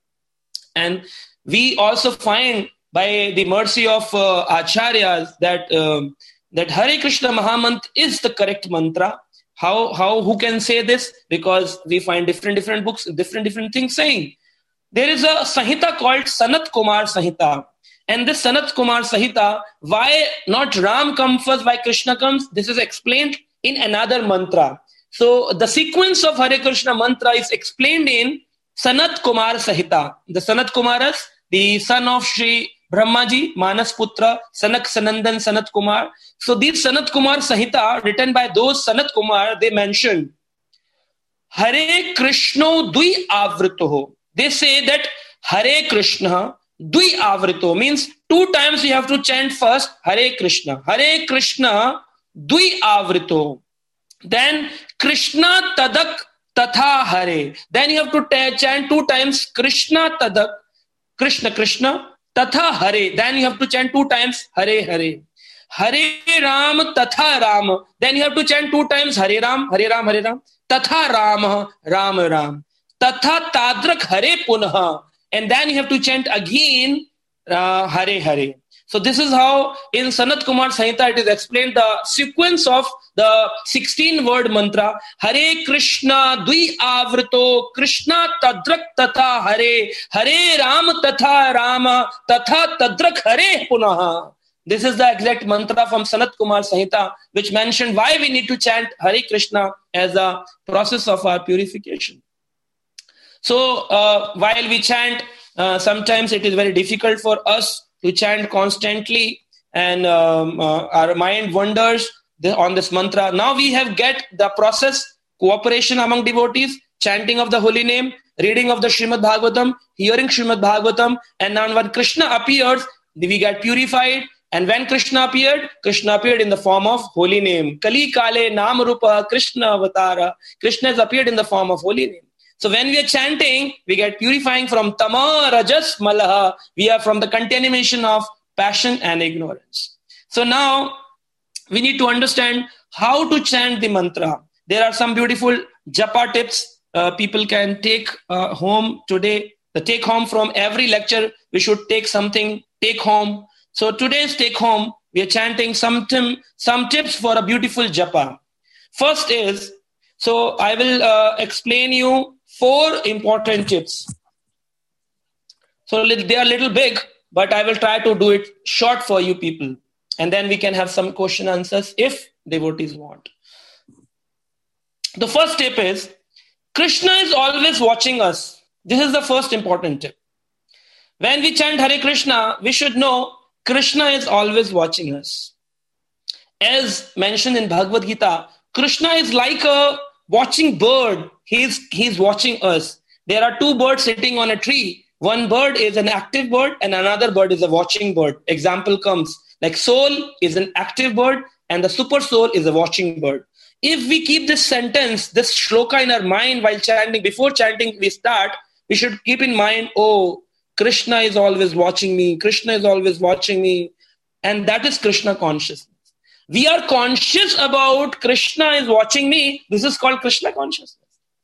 And we also find by the mercy of uh, Acharyas that, um, that Hare Krishna Mahamantra is the correct mantra. How, how, who can say this? Because we find different, different books, different, different things saying. There is a Sahita called Sanat Kumar Sahita. And this Sanat Kumar Sahita, why not Ram comes first, why Krishna comes? This is explained in another mantra. So the sequence of Hare Krishna mantra is explained in Sanat Kumar Sahita. The Sanat Kumaras, the son of Sri Brahmaji, Manas Putra, Sanak Sanandan Sanat Kumar. So these Sanat Kumar Sahita, written by those Sanat Kumar, they mention Hare Krishna Dui Avrito. They say that Hare Krishna Dui Avrito means two times you have to chant first Hare Krishna. Hare Krishna Dui Avrito. Then Krishna Tadak Tatha Hare. Then you have to t- chant two times Krishna Tadak, Krishna Krishna, Tatha Hare. Then you have to chant two times Hare Hare. Hare Ram Tatha Ram. Then you have to chant two times Hare Ram, Hare Ram, Hare Ram. Tatha Ram, Ram Ram. Tatha Tadrak Hare Punha. And then you have to chant again uh, Hare Hare. So this is how in Sanat Kumar Sahita it is explained the sequence of the sixteen word mantra. Hare Krishna Dui Avrito Krishna Tadrak Tatha Hare. Hare Ram Tatha Rama Tatha Tadrak Hare Punaha. This is the exact mantra from Sanat Kumar Sahita, which mentioned why we need to chant Hare Krishna as a process of our purification. So uh, while we chant, uh, sometimes it is very difficult for us to chant constantly, and um, uh, our mind wanders. the, on this mantra. Now we have get the process, cooperation among devotees, chanting of the holy name, reading of the Srimad Bhagavatam, hearing Srimad Bhagavatam, and now when Krishna appears, we get purified. And when Krishna appeared, Krishna appeared in the form of holy name. Kali Kale Nam Rupa Krishna Avatara. Krishna has appeared in the form of holy name. So when we are chanting, we get purifying from Tama, Rajas, Malaha. We are from the contamination of passion and ignorance. So now we need to understand how to chant the mantra. There are some beautiful japa tips uh, people can take uh, home today. The take home from every lecture, we should take something, take home. So today's take home, we are chanting some, tim, some tips for a beautiful japa. First is, so I will uh, explain you four important tips. So they are a little big, but I will try to do it short for you people. And then we can have some question answers if devotees want. The first tip is, Krishna is always watching us. This is the first important tip. When we chant Hare Krishna, we should know Krishna is always watching us. As mentioned in Bhagavad Gita, Krishna is like a watching bird. He's, he's watching us. There are two birds sitting on a tree. One bird is an active bird and another bird is a watching bird. Example comes like soul is an active bird and the super soul is a watching bird. If we keep this sentence, this shloka in our mind while chanting, before chanting we start, we should keep in mind, oh, Krishna is always watching me. Krishna is always watching me. And that is Krishna consciousness. We are conscious about Krishna is watching me. This is called Krishna consciousness.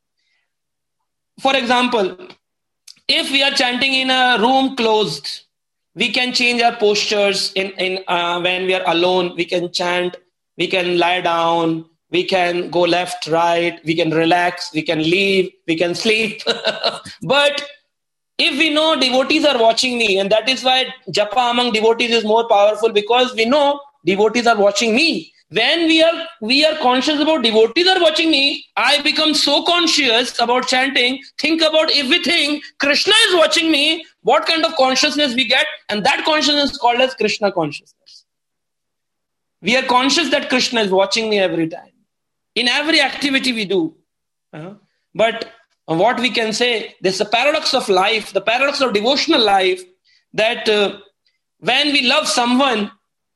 For example, if we are chanting in a room closed, we can change our postures in, in uh, when we are alone. We can chant, we can lie down, we can go left, right, we can relax, we can leave, we can sleep. But if we know devotees are watching me, and that is why japa among devotees is more powerful, because we know devotees are watching me. When we are we are conscious about devotees are watching me, I become so conscious about chanting. Think about if we think Krishna is watching me, what kind of consciousness we get, and that consciousness is called as Krishna consciousness. We are conscious that Krishna is watching me every time, in every activity we do. Uh-huh. But what we can say, there's a paradox of life, the paradox of devotional life, that uh, when we love someone,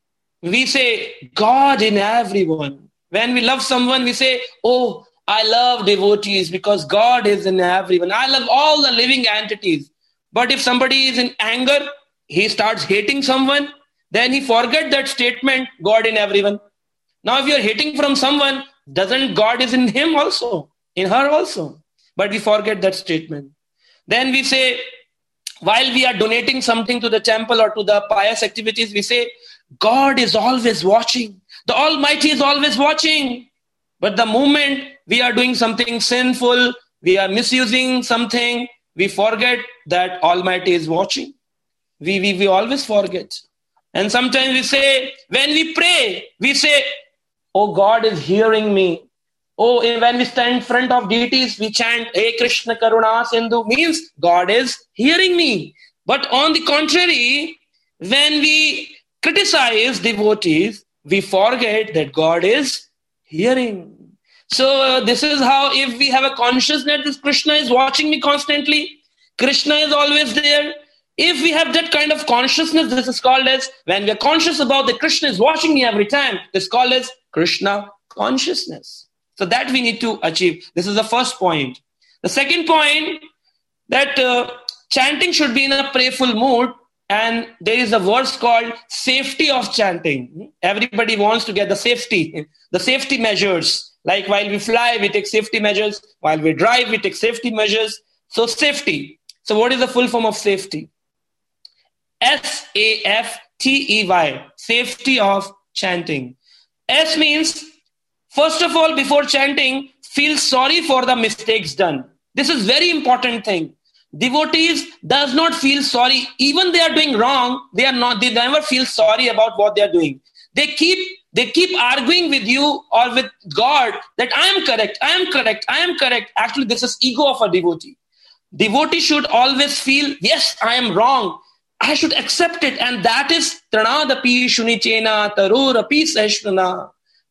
we say, God in everyone. When we love someone, we say, oh, I love devotees because God is in everyone. I love all the living entities. But if somebody is in anger, he starts hating someone, then he forgets that statement, God in everyone. Now, if you're hating from someone, doesn't God is in him also, in her also? But we forget that statement. Then we say, while we are donating something to the temple or to the pious activities, we say, God is always watching. The Almighty is always watching. But the moment we are doing something sinful, we are misusing something, we forget that Almighty is watching. We, we, we always forget. And sometimes we say, when we pray, we say, oh, God is hearing me. Oh, when we stand in front of deities, we chant, Hey Krishna Karuna Sindhu, means God is hearing me. But on the contrary, when we criticize devotees, we forget that God is hearing. So uh, this is how, if we have a consciousness that Krishna is watching me constantly, Krishna is always there. If we have that kind of consciousness, this is called as, when we are conscious about that Krishna is watching me every time, this is called as Krishna consciousness. So that we need to achieve. This is the first point. The second point, that uh, chanting should be in a prayerful mood. And there is a verse called safety of chanting. Everybody wants to get the safety, the safety measures. Like while we fly, we take safety measures. While we drive, we take safety measures. So safety. So what is the full form of safety? S A F T E Y. Safety of chanting. S means, first of all, before chanting, feel sorry for the mistakes done. This is very important thing. Devotees does not feel sorry. Even they are doing wrong, they are not, they never feel sorry about what they are doing. They keep, they keep arguing with you or with God that I am correct, I am correct, I am correct. Actually, this is ego of a devotee. Devotee should always feel, yes, I am wrong. I should accept it. And that is Tranadapi Shunichena Tarurapi Seshnana.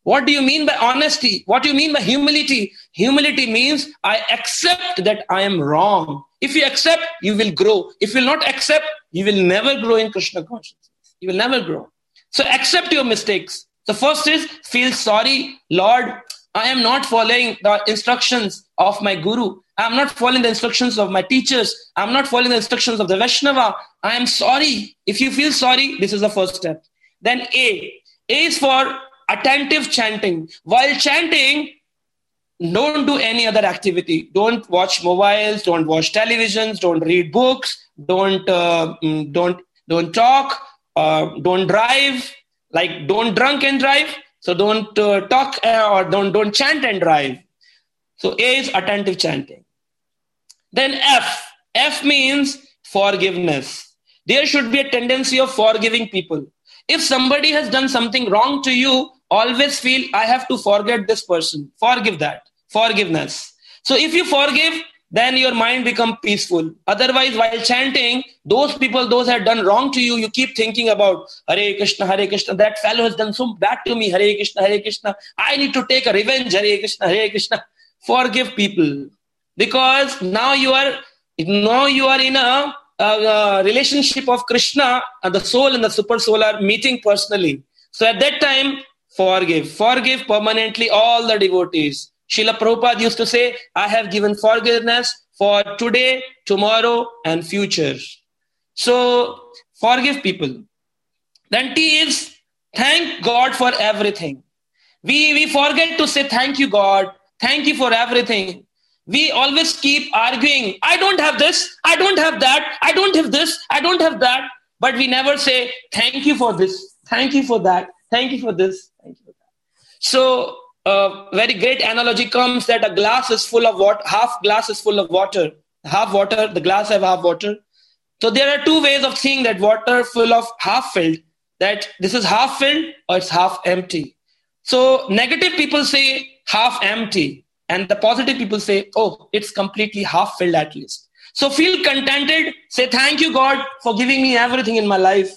What do you mean by honesty? What do you mean by humility? Humility means I accept that I am wrong. If you accept, you will grow. If you will not accept, you will never grow in Krishna consciousness. You will never grow. So accept your mistakes. The first is feel sorry. Lord, I am not following the instructions of my guru. I am not following the instructions of my teachers. I am not following the instructions of the Vaishnava. I am sorry. If you feel sorry, this is the first step. Then A. A is for attentive chanting. While chanting, don't do any other activity. Don't watch mobiles. Don't watch televisions. Don't read books. Don't uh, don't don't talk. Uh, don't drive. Like don't drunk and drive. So don't uh, talk uh, or don't don't chant and drive. So A is attentive chanting. Then F. F means forgiveness. There should be a tendency of forgiving people. If somebody has done something wrong to you, always feel I have to forget this person. Forgive that. Forgiveness. So if you forgive, then your mind becomes peaceful. Otherwise, while chanting, those people, those had done wrong to you, you keep thinking about Hare Krishna, Hare Krishna, that fellow has done so bad to me, Hare Krishna, Hare Krishna. I need to take a revenge, Hare Krishna, Hare Krishna. Forgive people. Because now you are, now you are in a, a, a relationship of Krishna, and the soul and the super soul are meeting personally. So at that time, forgive. Forgive permanently all the devotees. Srila Prabhupada used to say, I have given forgiveness for today, tomorrow, and future. So, forgive people. Then T is, thank God for everything. We, we forget to say, thank you, God. Thank you for everything. We always keep arguing, I don't have this, I don't have that, I don't have this, I don't have that. But we never say, thank you for this, thank you for that, thank you for this, thank you for that. So, a very great analogy comes that a glass is full of water, half glass is full of water, half water, the glass have half water. So there are two ways of seeing that water full of half filled, that this is half filled or it's half empty. So negative people say half empty, and the positive people say, oh, it's completely half filled at least. So feel contented, say thank you God for giving me everything in my life.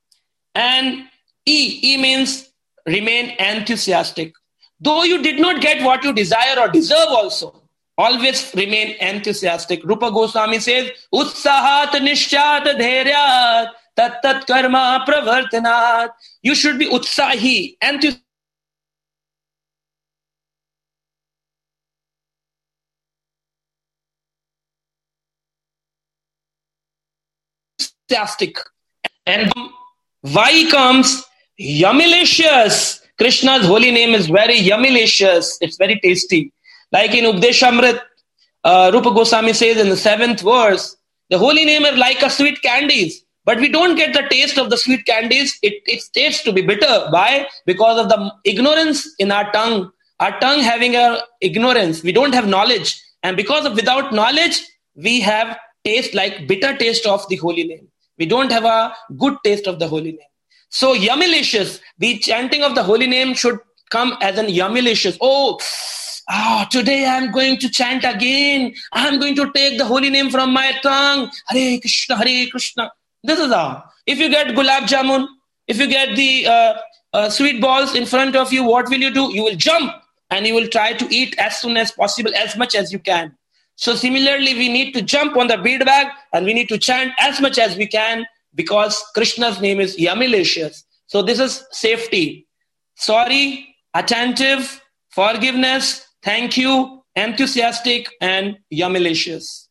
And E, E means remain enthusiastic. Though you did not get what you desire or deserve also, always remain enthusiastic. Rupa Goswami says, Utsahat nishyat dhairyat tat tat karma pravartanat. You should be utsahi, enthusiastic. And Y comes yummilicious. Krishna's holy name is very yummilicious. It's very tasty. Like in Updeshamrit, uh, Rupa Goswami says in the seventh verse, the holy name is like a sweet candies. But we don't get the taste of the sweet candies. It, it tastes to be bitter. Why? Because of the ignorance in our tongue. Our tongue having a ignorance. We don't have knowledge. And because of without knowledge, we have taste like bitter taste of the holy name. We don't have a good taste of the holy name. So yummilicious, the chanting of the holy name should come as an yummilicious. Oh, oh, today I'm going to chant again. I'm going to take the holy name from my tongue. Hare Krishna, Hare Krishna. This is how. If you get gulab jamun, if you get the uh, uh, sweet balls in front of you, what will you do? You will jump and you will try to eat as soon as possible, as much as you can. So similarly, we need to jump on the bead bag and we need to chant as much as we can, because Krishna's name is yummilicious. So this is safety. Sorry, attentive, forgiveness, thank you, enthusiastic, and yummilicious.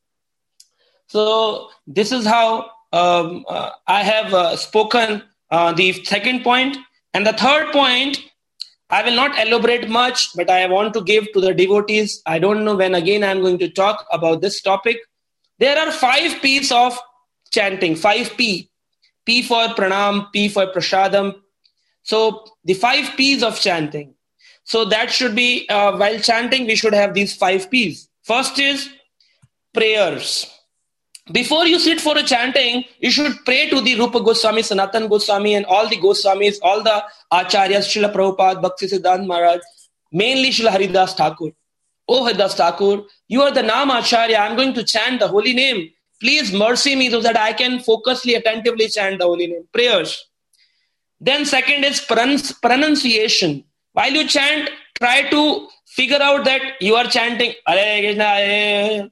So this is how um, uh, I have uh, spoken uh, the second point. And the third point, I will not elaborate much, but I want to give to the devotees. I don't know when again I'm going to talk about this topic. There are five P's of chanting, five P. P for pranam, P for prasadam. So the five P's of chanting. So that should be, uh, while chanting, we should have these five P's. First is prayers. Before you sit for a chanting, you should pray to the Rupa Goswami, Sanatan Goswami, and all the Goswamis, all the Acharyas, Srila Prabhupada, Bhakti Siddhanta Maharaj, mainly Srila Haridas Thakur. Oh Haridas Thakur, you are the Nam Acharya. I'm going to chant the holy name. Please mercy me so that I can focusly, attentively chant the holy name. Prayers. Then second is pronunciation. While you chant, try to figure out that you are chanting Hare Krishna, Hare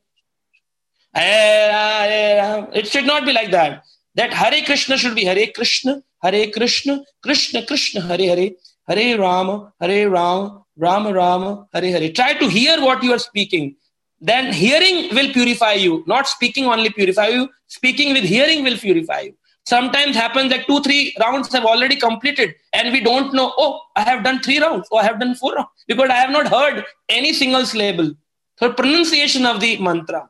Hare Hare. It should not be like that. That Hare Krishna should be Hare Krishna, Hare Krishna, Krishna Krishna, Hare Hare, Hare Rama, Hare Rama, Rama Rama, Hare Hare. Try to hear what you are speaking. Then hearing will purify you. Not speaking only purify you. Speaking with hearing will purify you. Sometimes happens that two, three rounds have already completed and we don't know, oh, I have done three rounds or I have done four rounds because I have not heard any single syllable. So pronunciation of the mantra.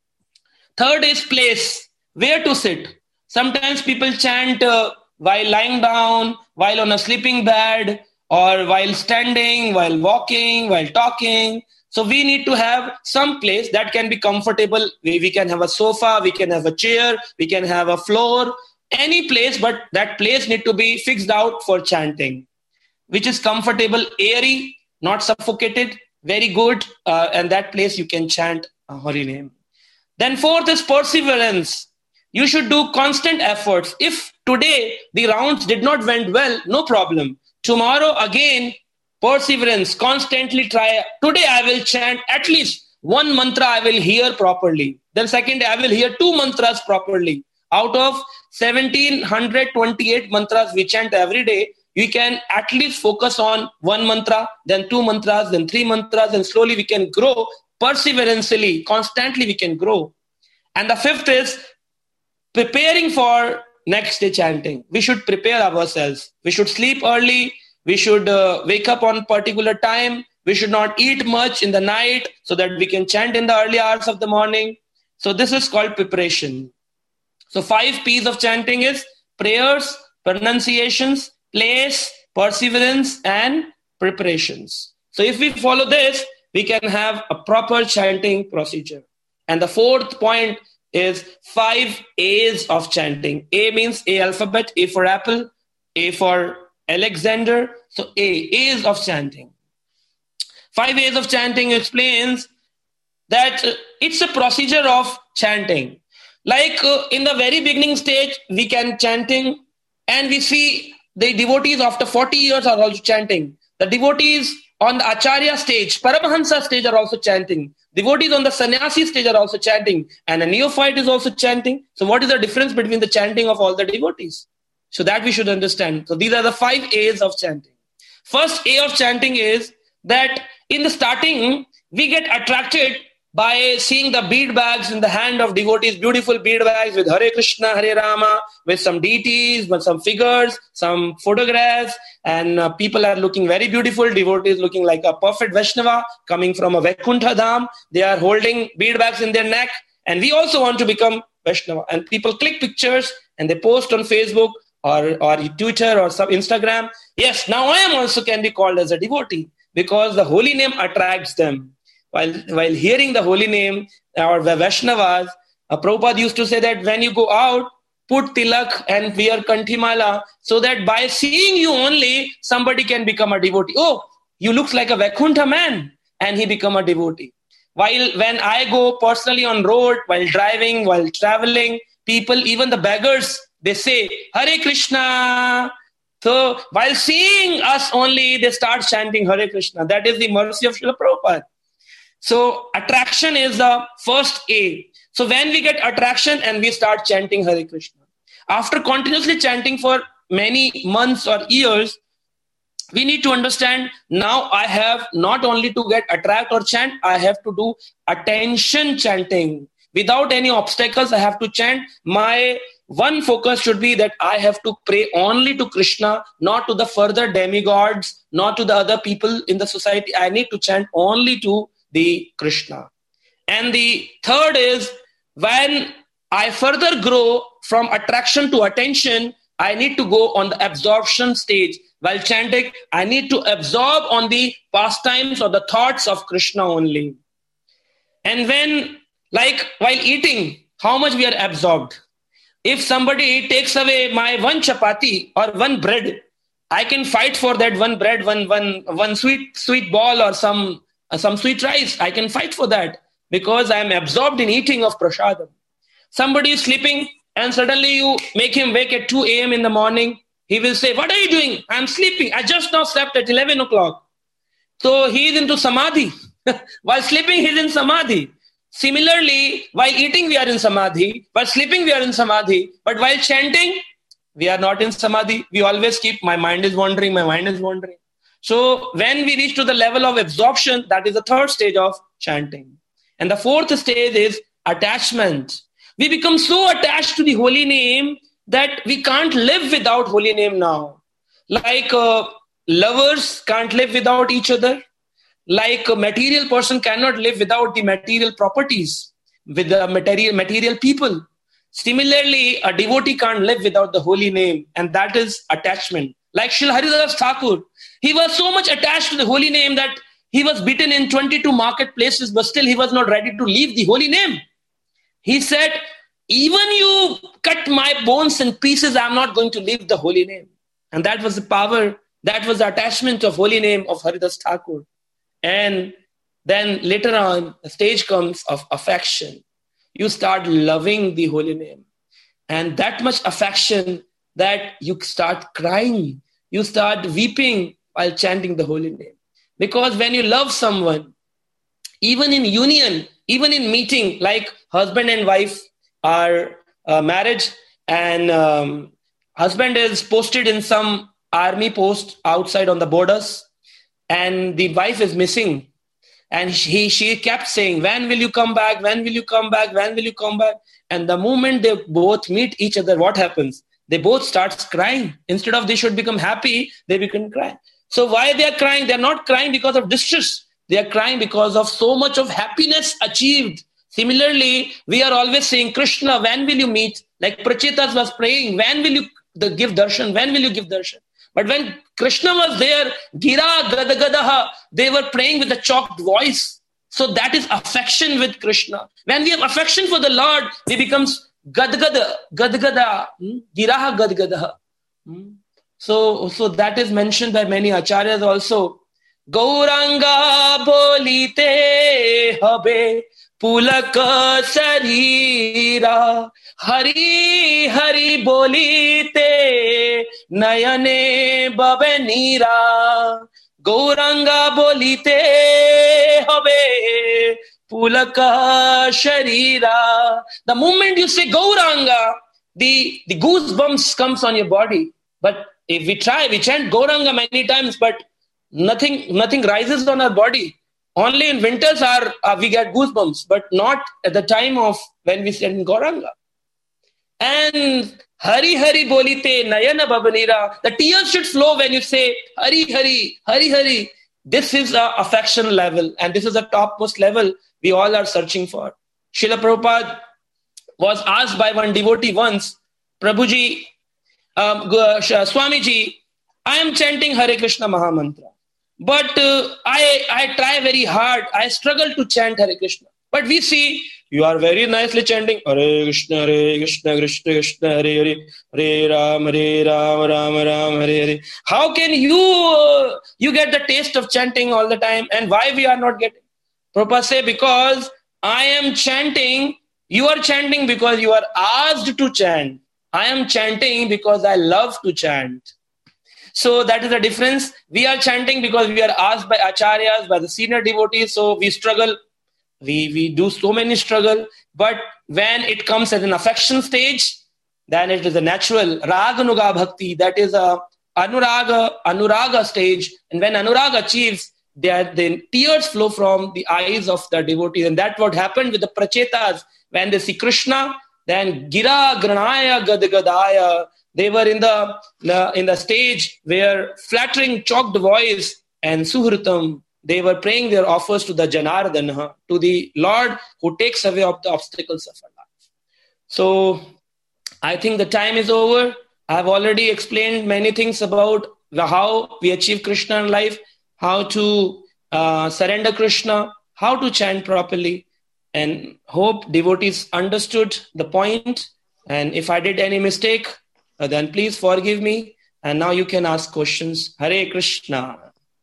Third is place, where to sit. Sometimes people chant uh, while lying down, while on a sleeping bed, or while standing, while walking, while talking. So we need to have some place that can be comfortable. We, we can have a sofa, we can have a chair, we can have a floor, any place, but that place need to be fixed out for chanting, which is comfortable, airy, not suffocated, very good. Uh, and that place you can chant a holy name. Then fourth is perseverance. You should do constant efforts. If today the rounds did not went well, no problem. Tomorrow again, perseverance, constantly try. Today I will chant at least one mantra I will hear properly. Then second day I will hear two mantras properly. Out of one thousand seven hundred twenty-eight mantras we chant every day, we can at least focus on one mantra, then two mantras, then three mantras, and slowly we can grow. Perseverantly, constantly we can grow. And the fifth is preparing for next day chanting. We should prepare ourselves. We should sleep early. We should uh, wake up on particular time. We should not eat much in the night so that we can chant in the early hours of the morning. So this is called preparation. So five P's of chanting is prayers, pronunciations, place, perseverance, and preparations. So if we follow this, we can have a proper chanting procedure. And the fourth point is five A's of chanting. A means A alphabet, A for apple, A for Alexander. So A, A's of chanting. Five A's of chanting explains that it's a procedure of chanting. Like uh, in the very beginning stage, we can chanting and we see the devotees after forty years are also chanting. The devotees on the Acharya stage, Paramahansa stage are also chanting. Devotees on the sannyasi stage are also chanting. And a neophyte is also chanting. So what is the difference between the chanting of all the devotees? So that we should understand. So these are the five A's of chanting. First A of chanting is that in the starting, we get attracted by seeing the bead bags in the hand of devotees, beautiful bead bags with Hare Krishna, Hare Rama, with some deities, with some figures, some photographs, and uh, people are looking very beautiful. Devotees looking like a perfect Vaishnava coming from a Vaikuntha Dham. They are holding bead bags in their neck, and we also want to become Vaishnava. And people click pictures and they post on Facebook or, or Twitter or some Instagram. Yes, now I am also can be called as a devotee because the holy name attracts them. While, while hearing the holy name, or the Vaishnavas, uh, Prabhupada used to say that when you go out, put tilak and wear kanthimala so that by seeing you only, somebody can become a devotee. Oh, you look like a Vaikuntha man, and he become a devotee. While when I go personally on road, while driving, while traveling, people, even the beggars, they say, Hare Krishna. So while seeing us only, they start chanting Hare Krishna. That is the mercy of Srila Prabhupada. So attraction is the first A. So when we get attraction and we start chanting Hare Krishna, after continuously chanting for many months or years, we need to understand now I have not only to get attract or chant, I have to do attention chanting. Without any obstacles, I have to chant. My one focus should be that I have to pray only to Krishna, not to the further demigods, not to the other people in the society. I need to chant only to the Krishna. And the third is when I further grow from attraction to attention, I need to go on the absorption stage. While chanting, I need to absorb on the pastimes or the thoughts of Krishna only. And when, like while eating, how much we are absorbed. If somebody takes away my one chapati or one bread, I can fight for that one bread, one, one, one sweet, sweet ball or some some sweet rice. I can fight for that because I am absorbed in eating of prasadam. Somebody is sleeping and suddenly you make him wake at two a.m. in the morning. He will say, what are you doing? I'm sleeping. I just now slept at eleven o'clock. So he is into samadhi. While sleeping, he is in samadhi. Similarly, while eating, we are in samadhi. While sleeping, we are in samadhi. But while chanting, we are not in samadhi. We always keep, my mind is wandering, my mind is wandering. So when we reach to the level of absorption, that is the third stage of chanting. And the fourth stage is attachment. We become so attached to the holy name that we can't live without holy name now. Like uh, lovers can't live without each other. Like a material person cannot live without the material properties, with the material, material people. Similarly, a devotee can't live without the holy name, and that is attachment. Like Srila Haridas Thakur, he was so much attached to the holy name that he was beaten in twenty-two marketplaces, but still he was not ready to leave the holy name. He said, even you cut my bones in pieces, I'm not going to leave the holy name. And that was the power, that was the attachment of holy name of Haridas Thakur. And then later on, the stage comes of affection. You start loving the holy name. And that much affection that you start crying. You start weeping while chanting the holy name. Because when you love someone, even in union, even in meeting, like husband and wife are uh, marriage, and um, husband is posted in some army post outside on the borders, and the wife is missing. And he, she kept saying, when will you come back? When will you come back? When will you come back? And the moment they both meet each other, what happens? They both start crying. Instead of they should become happy, they become crying. So why they are crying? They are not crying because of distress. They are crying because of so much of happiness achieved. Similarly, we are always saying, Krishna, when will you meet? Like Prachetas was praying, when will you give darshan? When will you give darshan? But when Krishna was there, Gira Gadagadaha, they were praying with a chalked voice. So that is affection with Krishna. When we have affection for the Lord, we becomes Gadgada, Gadgada, Giraha Gadgadaha. So, so that is mentioned by many acharyas also. Gauranga bolite habe pulaka sarira, Hari Hari bolite nayane babenira. Gauranga bolite habe pulaka sharira. The moment you say Gauranga, the, the goosebumps comes on your body. But if we try, we chant Gauranga many times, but nothing, nothing rises on our body. Only in winters are uh, we get goosebumps, but not at the time of when we chant Gauranga. And Hari Hari bolite nayana babanira. The tears should flow when you say Hari Hari, Hari Hari. This is a affection level, and this is the topmost level we all are searching for. Srila Prabhupada was asked by one devotee once, Prabhuji, um, Swamiji, I am chanting Hare Krishna Mahamantra, but uh, I, I try very hard. I struggle to chant Hare Krishna. But we see you are very nicely chanting Hare Krishna, Hare Krishna, Krishna Krishna, Hare Hare, Hare Ram, Hare Ram, Ram Ram, Hare Hare. How can you uh, you get the taste of chanting all the time, and why we are not getting? Prabhupada say, because I am chanting, you are chanting because you are asked to chant. I am chanting because I love to chant. So that is the difference. We are chanting because we are asked by acharyas, by the senior devotees. So we struggle. We, we do so many struggle. But when it comes at an affection stage, then it is a natural raganuga bhakti. That is a anuraga, anuraga stage. And when anuraga achieves, Are, the tears flow from the eyes of the devotees. And that's what happened with the Prachetas. When they see Krishna, then Gira Granaya Gadagadaya, they were in the, the in the stage where flattering chalked voice and Suhritam, they were praying their offers to the Janardana, to the Lord who takes away of the obstacles of our life. So I think the time is over. I've already explained many things about how we achieve Krishna in life, how to uh, surrender Krishna, how to chant properly, and hope devotees understood the point. And if I did any mistake, uh, then please forgive me. And now you can ask questions. Hare Krishna.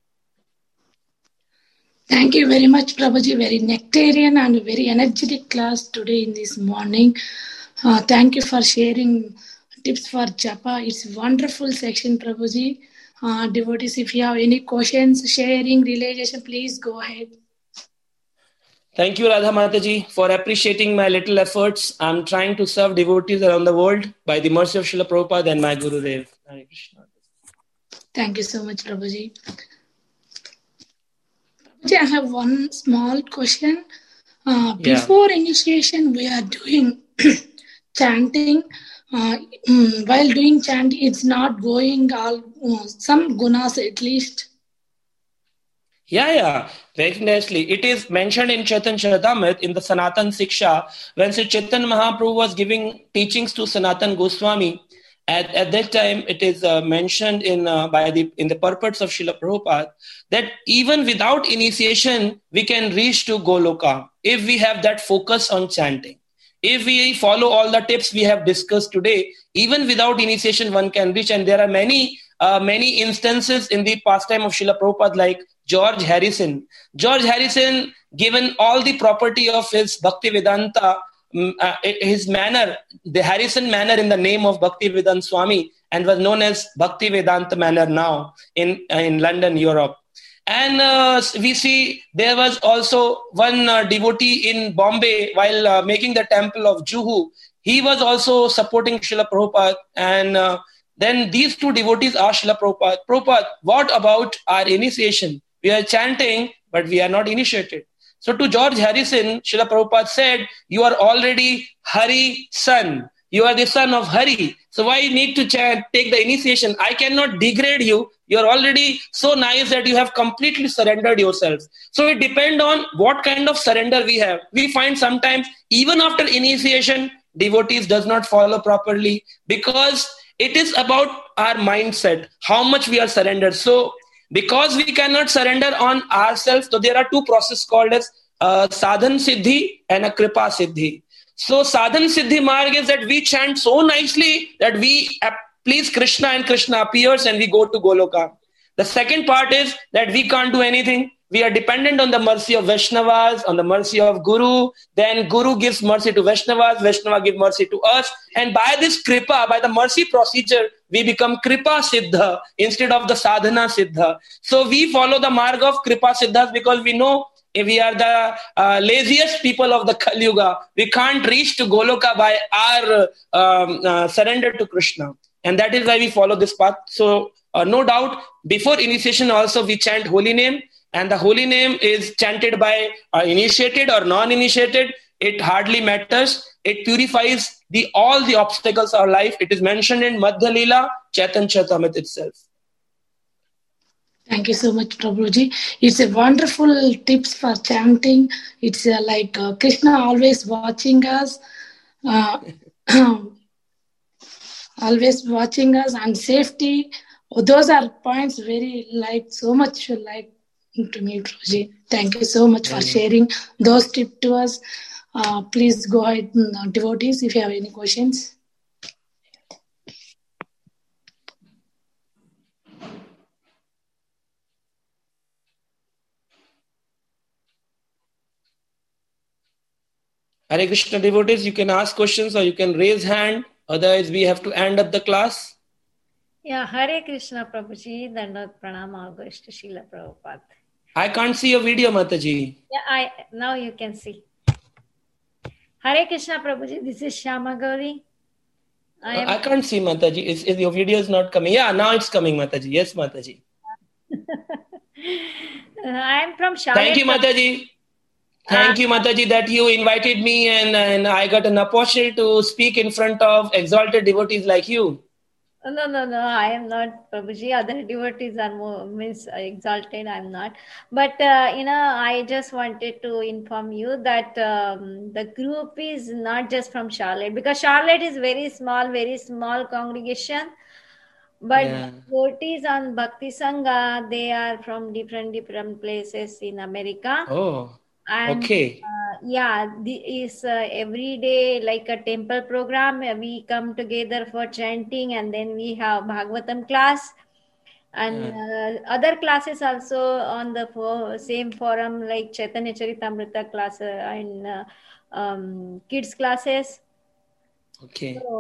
Thank you very much, Prabhuji. Very nectarian and very energetic class today in this morning. Uh, thank you for sharing tips for japa. It's a wonderful section, Prabhuji. Uh, devotees, if you have any questions, sharing, realization, please go ahead. Thank you, Radha Mataji, for appreciating my little efforts. I'm trying to serve devotees around the world by the mercy of Srila Prabhupada and my Gurudev. Hare Krishna. Thank you so much, Prabhuji. Prabhuji, I have one small question. Uh, Yeah. before initiation, we are doing chanting. Uh, mm, while doing chant, it's not going all, uh, some gunas at least. Yeah, yeah, very nicely. It is mentioned in Chaitanya Charitamrita in the Sanatan Siksha when Sri Chaitanya Mahaprabhu was giving teachings to Sanatan Goswami. At, at that time, it is uh, mentioned in uh, by the in the purports of Srila Prabhupada that even without initiation, we can reach to Goloka if we have that focus on chanting. If we follow all the tips we have discussed today, even without initiation, one can reach. And there are many, uh, many instances in the pastime of Srila Prabhupada, like George Harrison. George Harrison, given all the property of his Bhaktivedanta, um, uh, his manner, the Harrison manner in the name of Bhaktivedanta Swami, and was known as Bhaktivedanta manner now in, uh, in London, Europe. And uh, we see there was also one uh, devotee in Bombay while uh, making the temple of Juhu. He was also supporting Srila Prabhupada. And uh, then these two devotees asked Srila Prabhupada, Prabhupada, what about our initiation? We are chanting, but we are not initiated. So to George Harrison, Srila Prabhupada said, you are already Hari son. You are the son of Hari. So why you need to chant, take the initiation? I cannot degrade you. You are already so nice that you have completely surrendered yourself. So it depends on what kind of surrender we have. We find sometimes even after initiation, devotees does not follow properly because it is about our mindset, how much we are surrendered. So because we cannot surrender on ourselves, so there are two processes called as uh, sadhan siddhi and a kripa siddhi. So sadhan siddhi marg is that we chant so nicely that we please Krishna and Krishna appears and we go to Goloka. The second part is that we can't do anything. We are dependent on the mercy of Vaishnavas, on the mercy of Guru. Then Guru gives mercy to Vaishnavas, Vaishnava give mercy to us. And by this kripa, by the mercy procedure, we become kripa siddha instead of the sadhana siddha. So we follow the marg of kripa siddhas because we know if we are the uh, laziest people of the Kali Yuga. We can't reach to Goloka by our um, uh, surrender to Krishna. And that is why we follow this path. So uh, no doubt, before initiation also we chant holy name. And the holy name is chanted by uh, initiated or non-initiated. It hardly matters. It purifies the all the obstacles of life. It is mentioned in Madhya Leela, Chaitanya Charitamrita itself. Thank you so much, Prabhuji. It's a wonderful tips for chanting. It's uh, like uh, Krishna always watching us, uh, always watching us, and safety. Those are points very like so much like to me, Prabhuji. Thank you so much for sharing those tips to us. Uh, please go ahead, devotees, if you have any questions. Hare Krishna devotees, you can ask questions or you can raise hand. Otherwise, we have to end up the class. Yeah, Hare Krishna Prabhuji, Dandavat Pranam August Srila Prabhupada. I can't see your video, Mataji. Yeah, I now you can see. Hare Krishna Prabhuji, this is Shyama Gauri. I, am... I can't see, Mataji. Is, is your video is not coming? Yeah, now it's coming, Mataji. Yes, Mataji. I am from Charlotte. Thank you, Mataji. Thank uh, you, Mataji, that you invited me and, and I got an opportunity to speak in front of exalted devotees like you. No, no, no, I am not, Prabhuji. Other devotees are more means exalted. I'm not. But, uh, you know, I just wanted to inform you that um, the group is not just from Charlotte, because Charlotte is very small, very small congregation. But yeah. devotees on Bhakti Sangha, they are from different, different places in America. Oh, and, okay. Uh, yeah, this is uh, every day like a temple program. We come together for chanting, and then we have Bhagavatam class. And yeah. uh, other classes also on the for, same forum, like Chaitanya Charitamrita class uh, and uh, um, kids classes. Okay. So,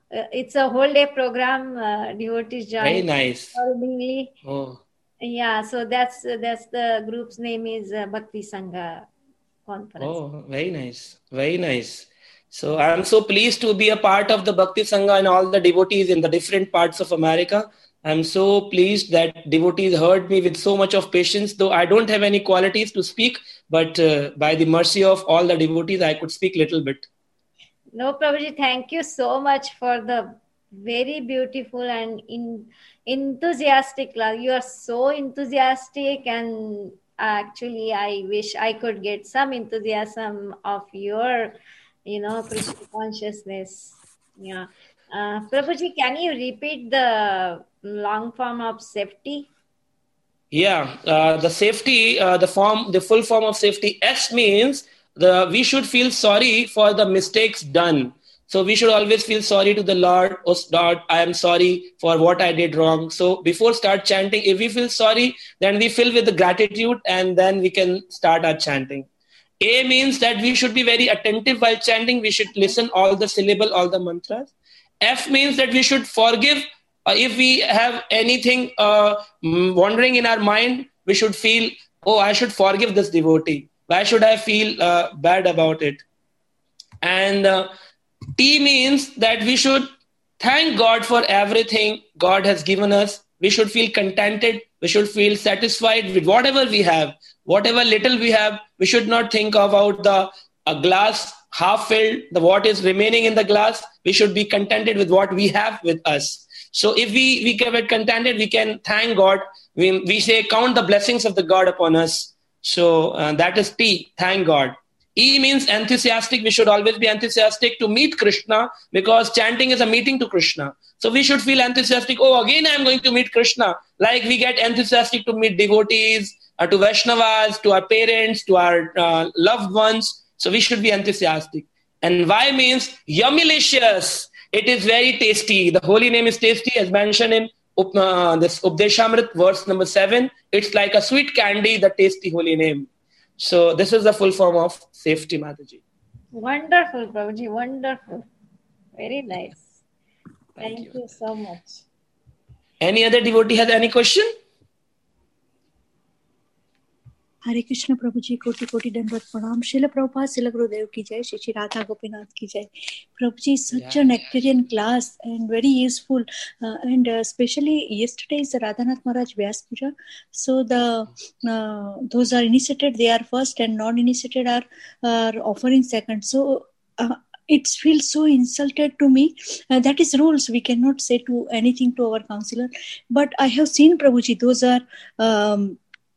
uh, it's a whole day program. Uh, devotees join. Very nice. Accordingly. Oh. Yeah, so that's uh, that's the group's name is uh, Bhakti Sangha Conference. Oh, very nice. Very nice. So I'm so pleased to be a part of the Bhakti Sangha and all the devotees in the different parts of America. I'm so pleased that devotees heard me with so much of patience, though I don't have any qualities to speak, but uh, by the mercy of all the devotees, I could speak little bit. No, Prabhuji, thank you so much for the very beautiful and in, enthusiastic class. You are so enthusiastic, and actually I wish I could get some enthusiasm of your, you know, Krishna consciousness. Yeah. Uh, Prabhuji, can you repeat the long form of safety? Yeah, uh, the safety, uh, the form, the full form of safety. S means the we should feel sorry for the mistakes done. So we should always feel sorry to the Lord. Oh Lord, I am sorry for what I did wrong. So before start chanting, if we feel sorry, then we fill with the gratitude, and then we can start our chanting. A means that we should be very attentive while chanting. We should listen all the syllable, all the mantras. F means that we should forgive. Uh, if we have anything uh, wandering in our mind, we should feel, oh, I should forgive this devotee. Why should I feel uh, bad about it? And uh, T means that we should thank God for everything God has given us. We should feel contented. We should feel satisfied with whatever we have. Whatever little we have, we should not think about the a glass half filled, the what is remaining in the glass. We should be contented with what we have with us. So if we, we get contented, we can thank God. We, we say, count the blessings of the God upon us. So uh, that is T, thank God. E means enthusiastic. We should always be enthusiastic to meet Krishna, because chanting is a meeting to Krishna. So we should feel enthusiastic. Oh, again, I'm going to meet Krishna. Like we get enthusiastic to meet devotees, uh, to Vaishnavas, to our parents, to our uh, loved ones. So we should be enthusiastic. And Y means yummylicious. It is very tasty. The holy name is tasty, as mentioned in uh, this Updeshamrit, verse number seven. It's like a sweet candy, the tasty holy name. So this is the full form of safety, Mataji. Wonderful, Prabhuji. Wonderful. Very nice. Thank, Thank you. you so much. Any other devotee has any question? हरे कृष्ण प्रभु जी, कोटि कोटि दंडवत प्रणाम. Srila Prabhupada, Srila Gurudev ki jai, Shri Shri Radha Gopinath ki jai. Prabhuji, such Yeah. a nectarian class and very useful. Uh, and uh, especially yesterday is the Radhanath Maharaj Vyas Puja. So the uh, those are initiated, they are first, and non-initiated are, are offering second. So uh, it feels so insulted to me. Uh, that is rules. We cannot say to anything to our counselor. But I have seen, Prabhuji, those are... Um,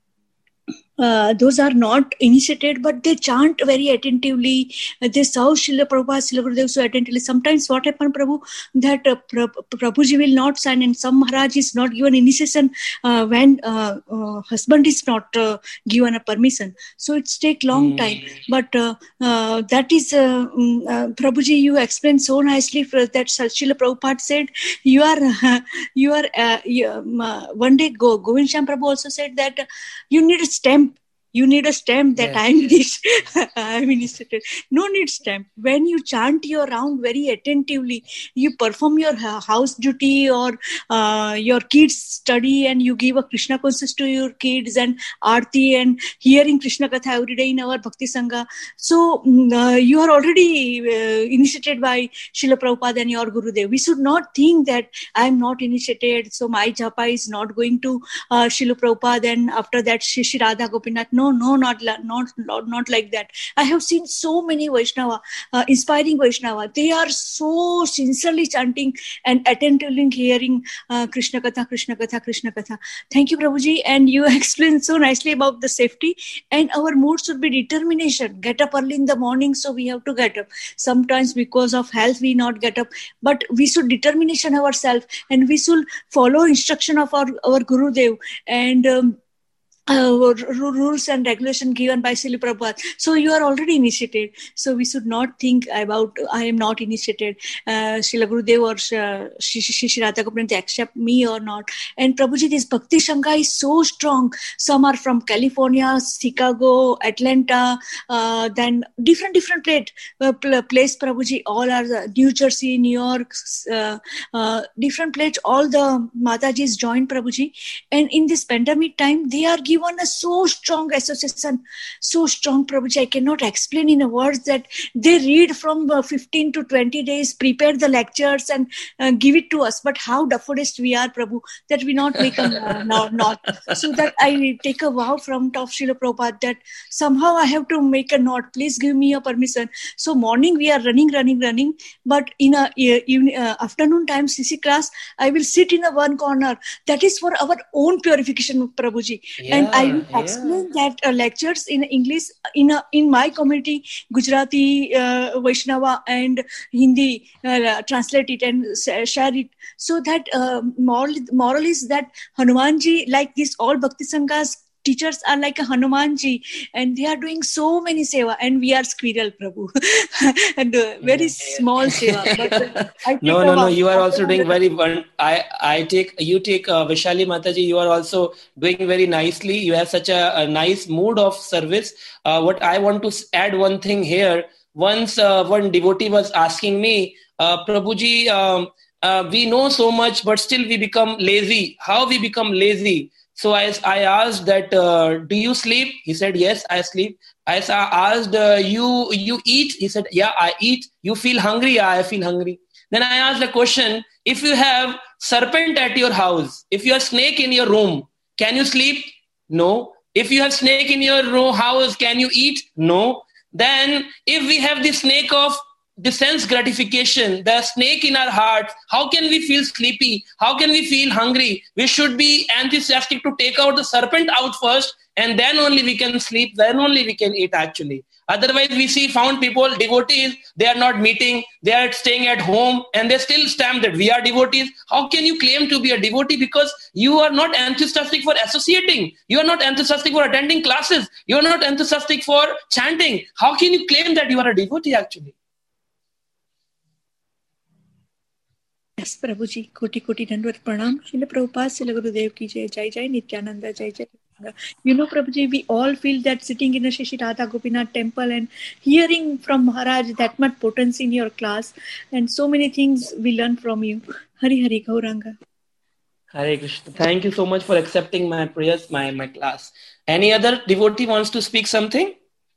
Uh, those are not initiated, but they chant very attentively. Uh, they serve Srila Prabhupada, Srila Gurudev so attentively. Sometimes what happens, Prabhu, that uh, Prabhu, Prabhuji will not sign, and some Maharaj is not given initiation uh, when uh, uh, husband is not uh, given a permission. So it's take long Mm. time. But uh, uh, that is, uh, uh, Prabhuji, you explained so nicely for that Srila Prabhupada said, you are, uh, you are, uh, you, um, uh, one day Go, Govind Shyam Prabhu also said that uh, you need a stamp. You need a stamp that Yes. I am initiated. No need stamp. When you chant your round very attentively, you perform your house duty or uh, your kids study, and you give a Krishna conscious to your kids and Aarti and hearing Krishna Katha every day in our Bhakti Sangha. So uh, you are already uh, initiated by Srila Prabhupada and your Gurudev. We should not think that I am not initiated, so my japa is not going to uh, Srila Prabhupada, and after that Shri Shri Radha Gopinath. No, no, not, not, not, not like that. I have seen so many Vaishnava, uh, inspiring Vaishnava. They are so sincerely chanting and attentively hearing uh, Krishna Katha, Krishna Katha, Krishna Katha. Thank you, Prabhuji. And you explained so nicely about the safety. And our mood should be determination. Get up early in the morning, so we have to get up. Sometimes because of health, we not get up. But we should determination ourselves, and we should follow instruction of our, our Gurudev. And... Um, Uh, r- rules and regulation given by Srila Prabhupada. So you are already initiated. So we should not think about I am not initiated. Uh, Srila Gurudev or uh, Shri Radha Gopinath accept me or not. And Prabhuji, this Bhakti Sangha is so strong. Some are from California, Chicago, Atlanta, uh, then different different place, uh, place Prabhuji. All are the New Jersey, New York, uh, uh, different place. All the Matajis joined Prabhuji. And in this pandemic time, they are given a so strong association, so strong, Prabhuji. I cannot explain in a words that they read from uh, fifteen to twenty days, prepare the lectures and uh, give it to us. But how duffodist we are, Prabhu, that we not make a uh, not, not. So that I take a vow from top Srila Prabhupada that somehow I have to make a note. Please give me a permission. So morning we are running, running, running. But in a evening, uh, afternoon time, C C class, I will sit in a one corner. That is for our own purification, Prabhuji. Yeah, and I will yeah. explain that uh, lectures in English in a, in my community, Gujarati, uh, Vaishnava and Hindi, uh, translate it and share it. So that uh, moral, moral is that Hanumanji, like this all Bhakti Sanghas, teachers are like a Hanumanji and they are doing so many seva and we are squirrel, Prabhu. and uh, very yeah. small seva. But, uh, I no, no, no. You are also doing very one. I, I take, you take uh, Vaishali Mataji. You are also doing very nicely. You have such a, a nice mood of service. Uh, what I want to add one thing here. Once uh, one devotee was asking me, uh, Prabhuji, um, uh, we know so much, but still we become lazy. How we become lazy? So I, I asked that, uh, do you sleep? He said, yes, I sleep. I asked, uh, you, you eat? He said, yeah, I eat. You feel hungry? Yeah, I feel hungry. Then I asked the question, if you have serpent at your house, if you have snake in your room, can you sleep? No. If you have snake in your room, house, can you eat? No. Then if we have the snake of the sense gratification, the snake in our heart, how can we feel sleepy? How can we feel hungry? We should be enthusiastic to take out the serpent out first, and then only we can sleep, then only we can eat actually. Otherwise, we see found people, devotees, they are not meeting, they are staying at home, and they still stamp that we are devotees. How can you claim to be a devotee? Because you are not enthusiastic for associating. You are not enthusiastic for attending classes. You are not enthusiastic for chanting. How can you claim that you are a devotee actually? Yes, Prabhuji, koti koti dandvat pranam. Srila Prabhupada, Srila Gurudev ki jai, jai jai Nityananda, jai jai. You know, Prabhuji, we all feel that sitting in a Shri Radha Gopinath temple and hearing from Maharaj that much potency in your class, and so many things we learn from you. Hari Hari Gauranga. Hare Krishna. Thank you so much for accepting my prayers, my, my class. Any other devotee wants to speak something?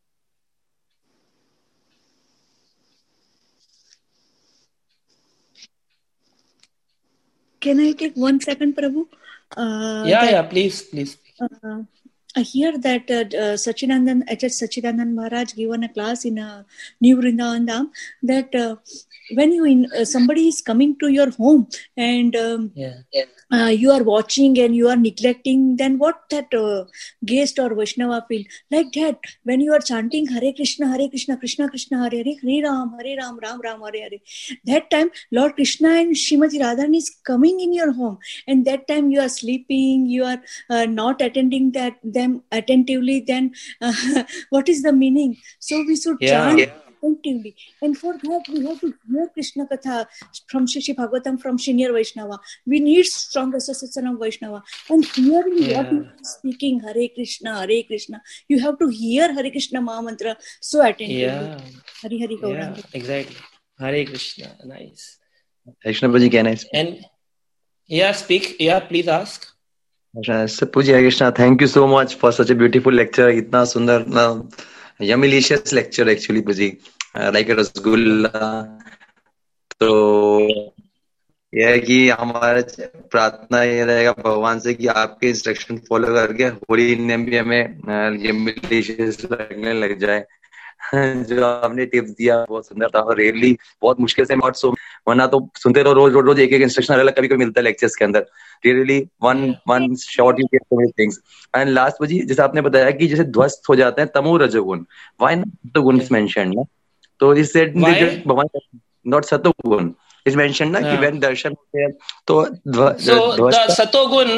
Can I take one second, Prabhu? Uh, yeah, that, yeah, please, please. Uh, I hear that uh, uh, Sachidanand, H S Sachidanand Maharaj given a class in uh, New Vrindavan Dham that uh, when you in, uh, somebody is coming to your home and um, yeah. uh, you are watching and you are neglecting, then what that uh, guest or Vaishnava feel? Like that, when you are chanting Hare Krishna, Hare Krishna, Krishna Krishna, Hare Hare, Hare Ram, Hare Ram, Ram Ram, Hare Hare. That time, Lord Krishna and Srimati Radharani is coming in your home, and that time you are sleeping, you are uh, not attending that them attentively. Then uh, what is the meaning? So we should yeah. chant. Yeah. Attentively. And for that, we have to hear Krishna Katha from Shri Bhagavatam, from Senior Vaishnava. We need strong association of Vaishnava. And hearing yeah. what he is speaking, Hare Krishna, Hare Krishna, you have to hear Hare Krishna Maha Mantra so attentively. Yeah. Hari Hari Gauranga. Yeah, exactly. Hare Krishna. Nice. Krishna Puji, can I speak? And yeah, speak. Yeah, please ask. Puji Hare Krishna, thank you so much for such a beautiful lecture. Itna sundar, na, yummilicious lecture actually, Puji. Uh, like a rasgulla. तो यह है कि हमारा प्रार्थना ये रहेगा भगवान से कि आपके इंस्ट्रक्शन फॉलो करके होली नेम भी हमें ये मिलिशियस लगने लग जाए. जो आपने टिप्स दिया बहुत सुंदर था और रियली बहुत मुश्किल से नॉट सो वरना तो सुनते रहो रोज रोज रोज एक एक इंस्ट्रक्शन अलग कभी कभी मिलता है लेक्चर्स के अंदर. Really one one short you get so many things. And last ji जैसे आपने बताया कि जैसे ध्वस्त हो जाते हैं तमो रजोगुण, why not the guna is mentioned ना. तो इस सेड भगवान नॉट सतोगुण is mentioned na, yeah. कि when darshan होते हैं तो so the satogun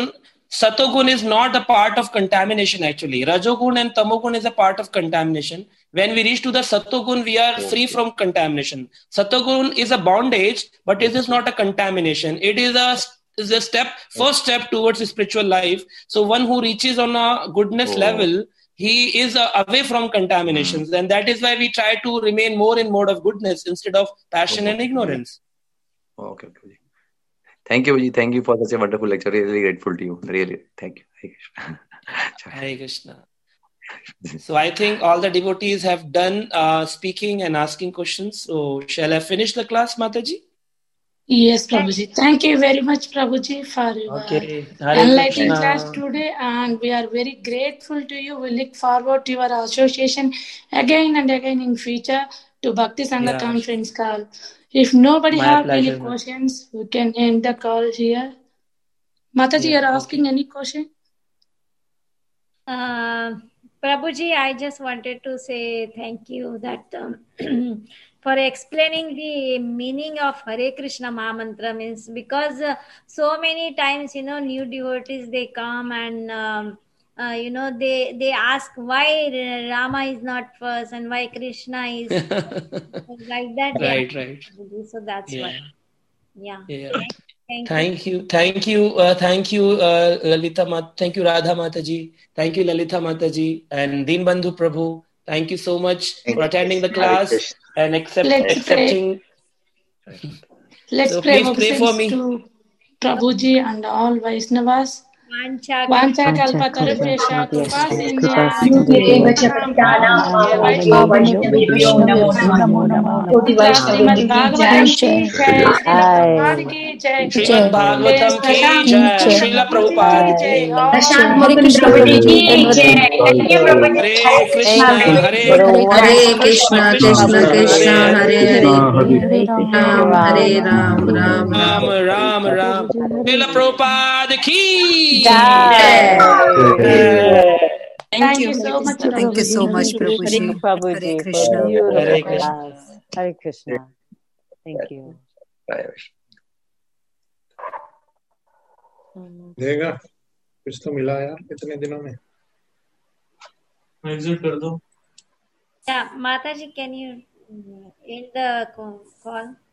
Satogun is not a part of contamination actually. Rajogun and Tamogun is a part of contamination. When we reach to the Satogun, we are free from contamination. Satogun is a bondage, but it is not a contamination. It is a is a step, first step towards spiritual life. So one who reaches on a goodness oh. level, he is uh, away from contaminations. Mm. And that is why we try to remain more in mode of goodness instead of passion okay. and ignorance. Okay. okay. Thank you, Vijay. Thank you for such a wonderful lecture. Really grateful to you. Really. Thank you. Hare Krishna. So I think all the devotees have done uh, speaking and asking questions. So shall I finish the class, Mataji? Yes, Prabhuji. Thank you very much, Prabhuji, for your okay. enlightening class today. And we are very grateful to you. We look forward to your association again and again in future to Bhakti Sangha yeah. conference call. If nobody My have pleasure, any questions, we can end the call here. Mataji, yeah, you're asking okay. any question? Uh, Prabhuji, I just wanted to say thank you that um, for explaining the meaning of Hare Krishna Mahamantra means because uh, so many times, you know, new devotees, they come and, um, uh, you know, they, they ask why Rama is not first and why Krishna is like that. Right, right. So that's yeah. why. Yeah. yeah. Thank, thank you. you. Thank you. Uh, thank you, uh, Lalita Mat. Thank you, Radha Mataji. Thank you, Lalita Mataji. And Deenbandhu Prabhu. Thank you so much thank for attending the class and accept, accepting. Pray. Let's so pray, please pray for me. To Prabhuji and all Vaishnavas. Vancha kalpatarubhyascha kripa sindhya Srimad Bhagavatam ki jai, Srimad ki jai, Srimad Bhagavatam ki jai, Srila Prabhupada ki jai. Hare Krishna Prabhuji. Hare Krishna, Hare Krishna, Krishna Krishna, Hare Hare, Ram Hare Ram, Ram Ram, Ram Ram. Srila Prabhupada ki jai. Thank you so much. Thank you so much, Prabhuji. Hare Krishna. Hare Krishna. Hare Krishna. Thank you. देगा कुछ तो मिला यार कितने दिनों में exit कर दो Yeah, Mataji, can you end the call?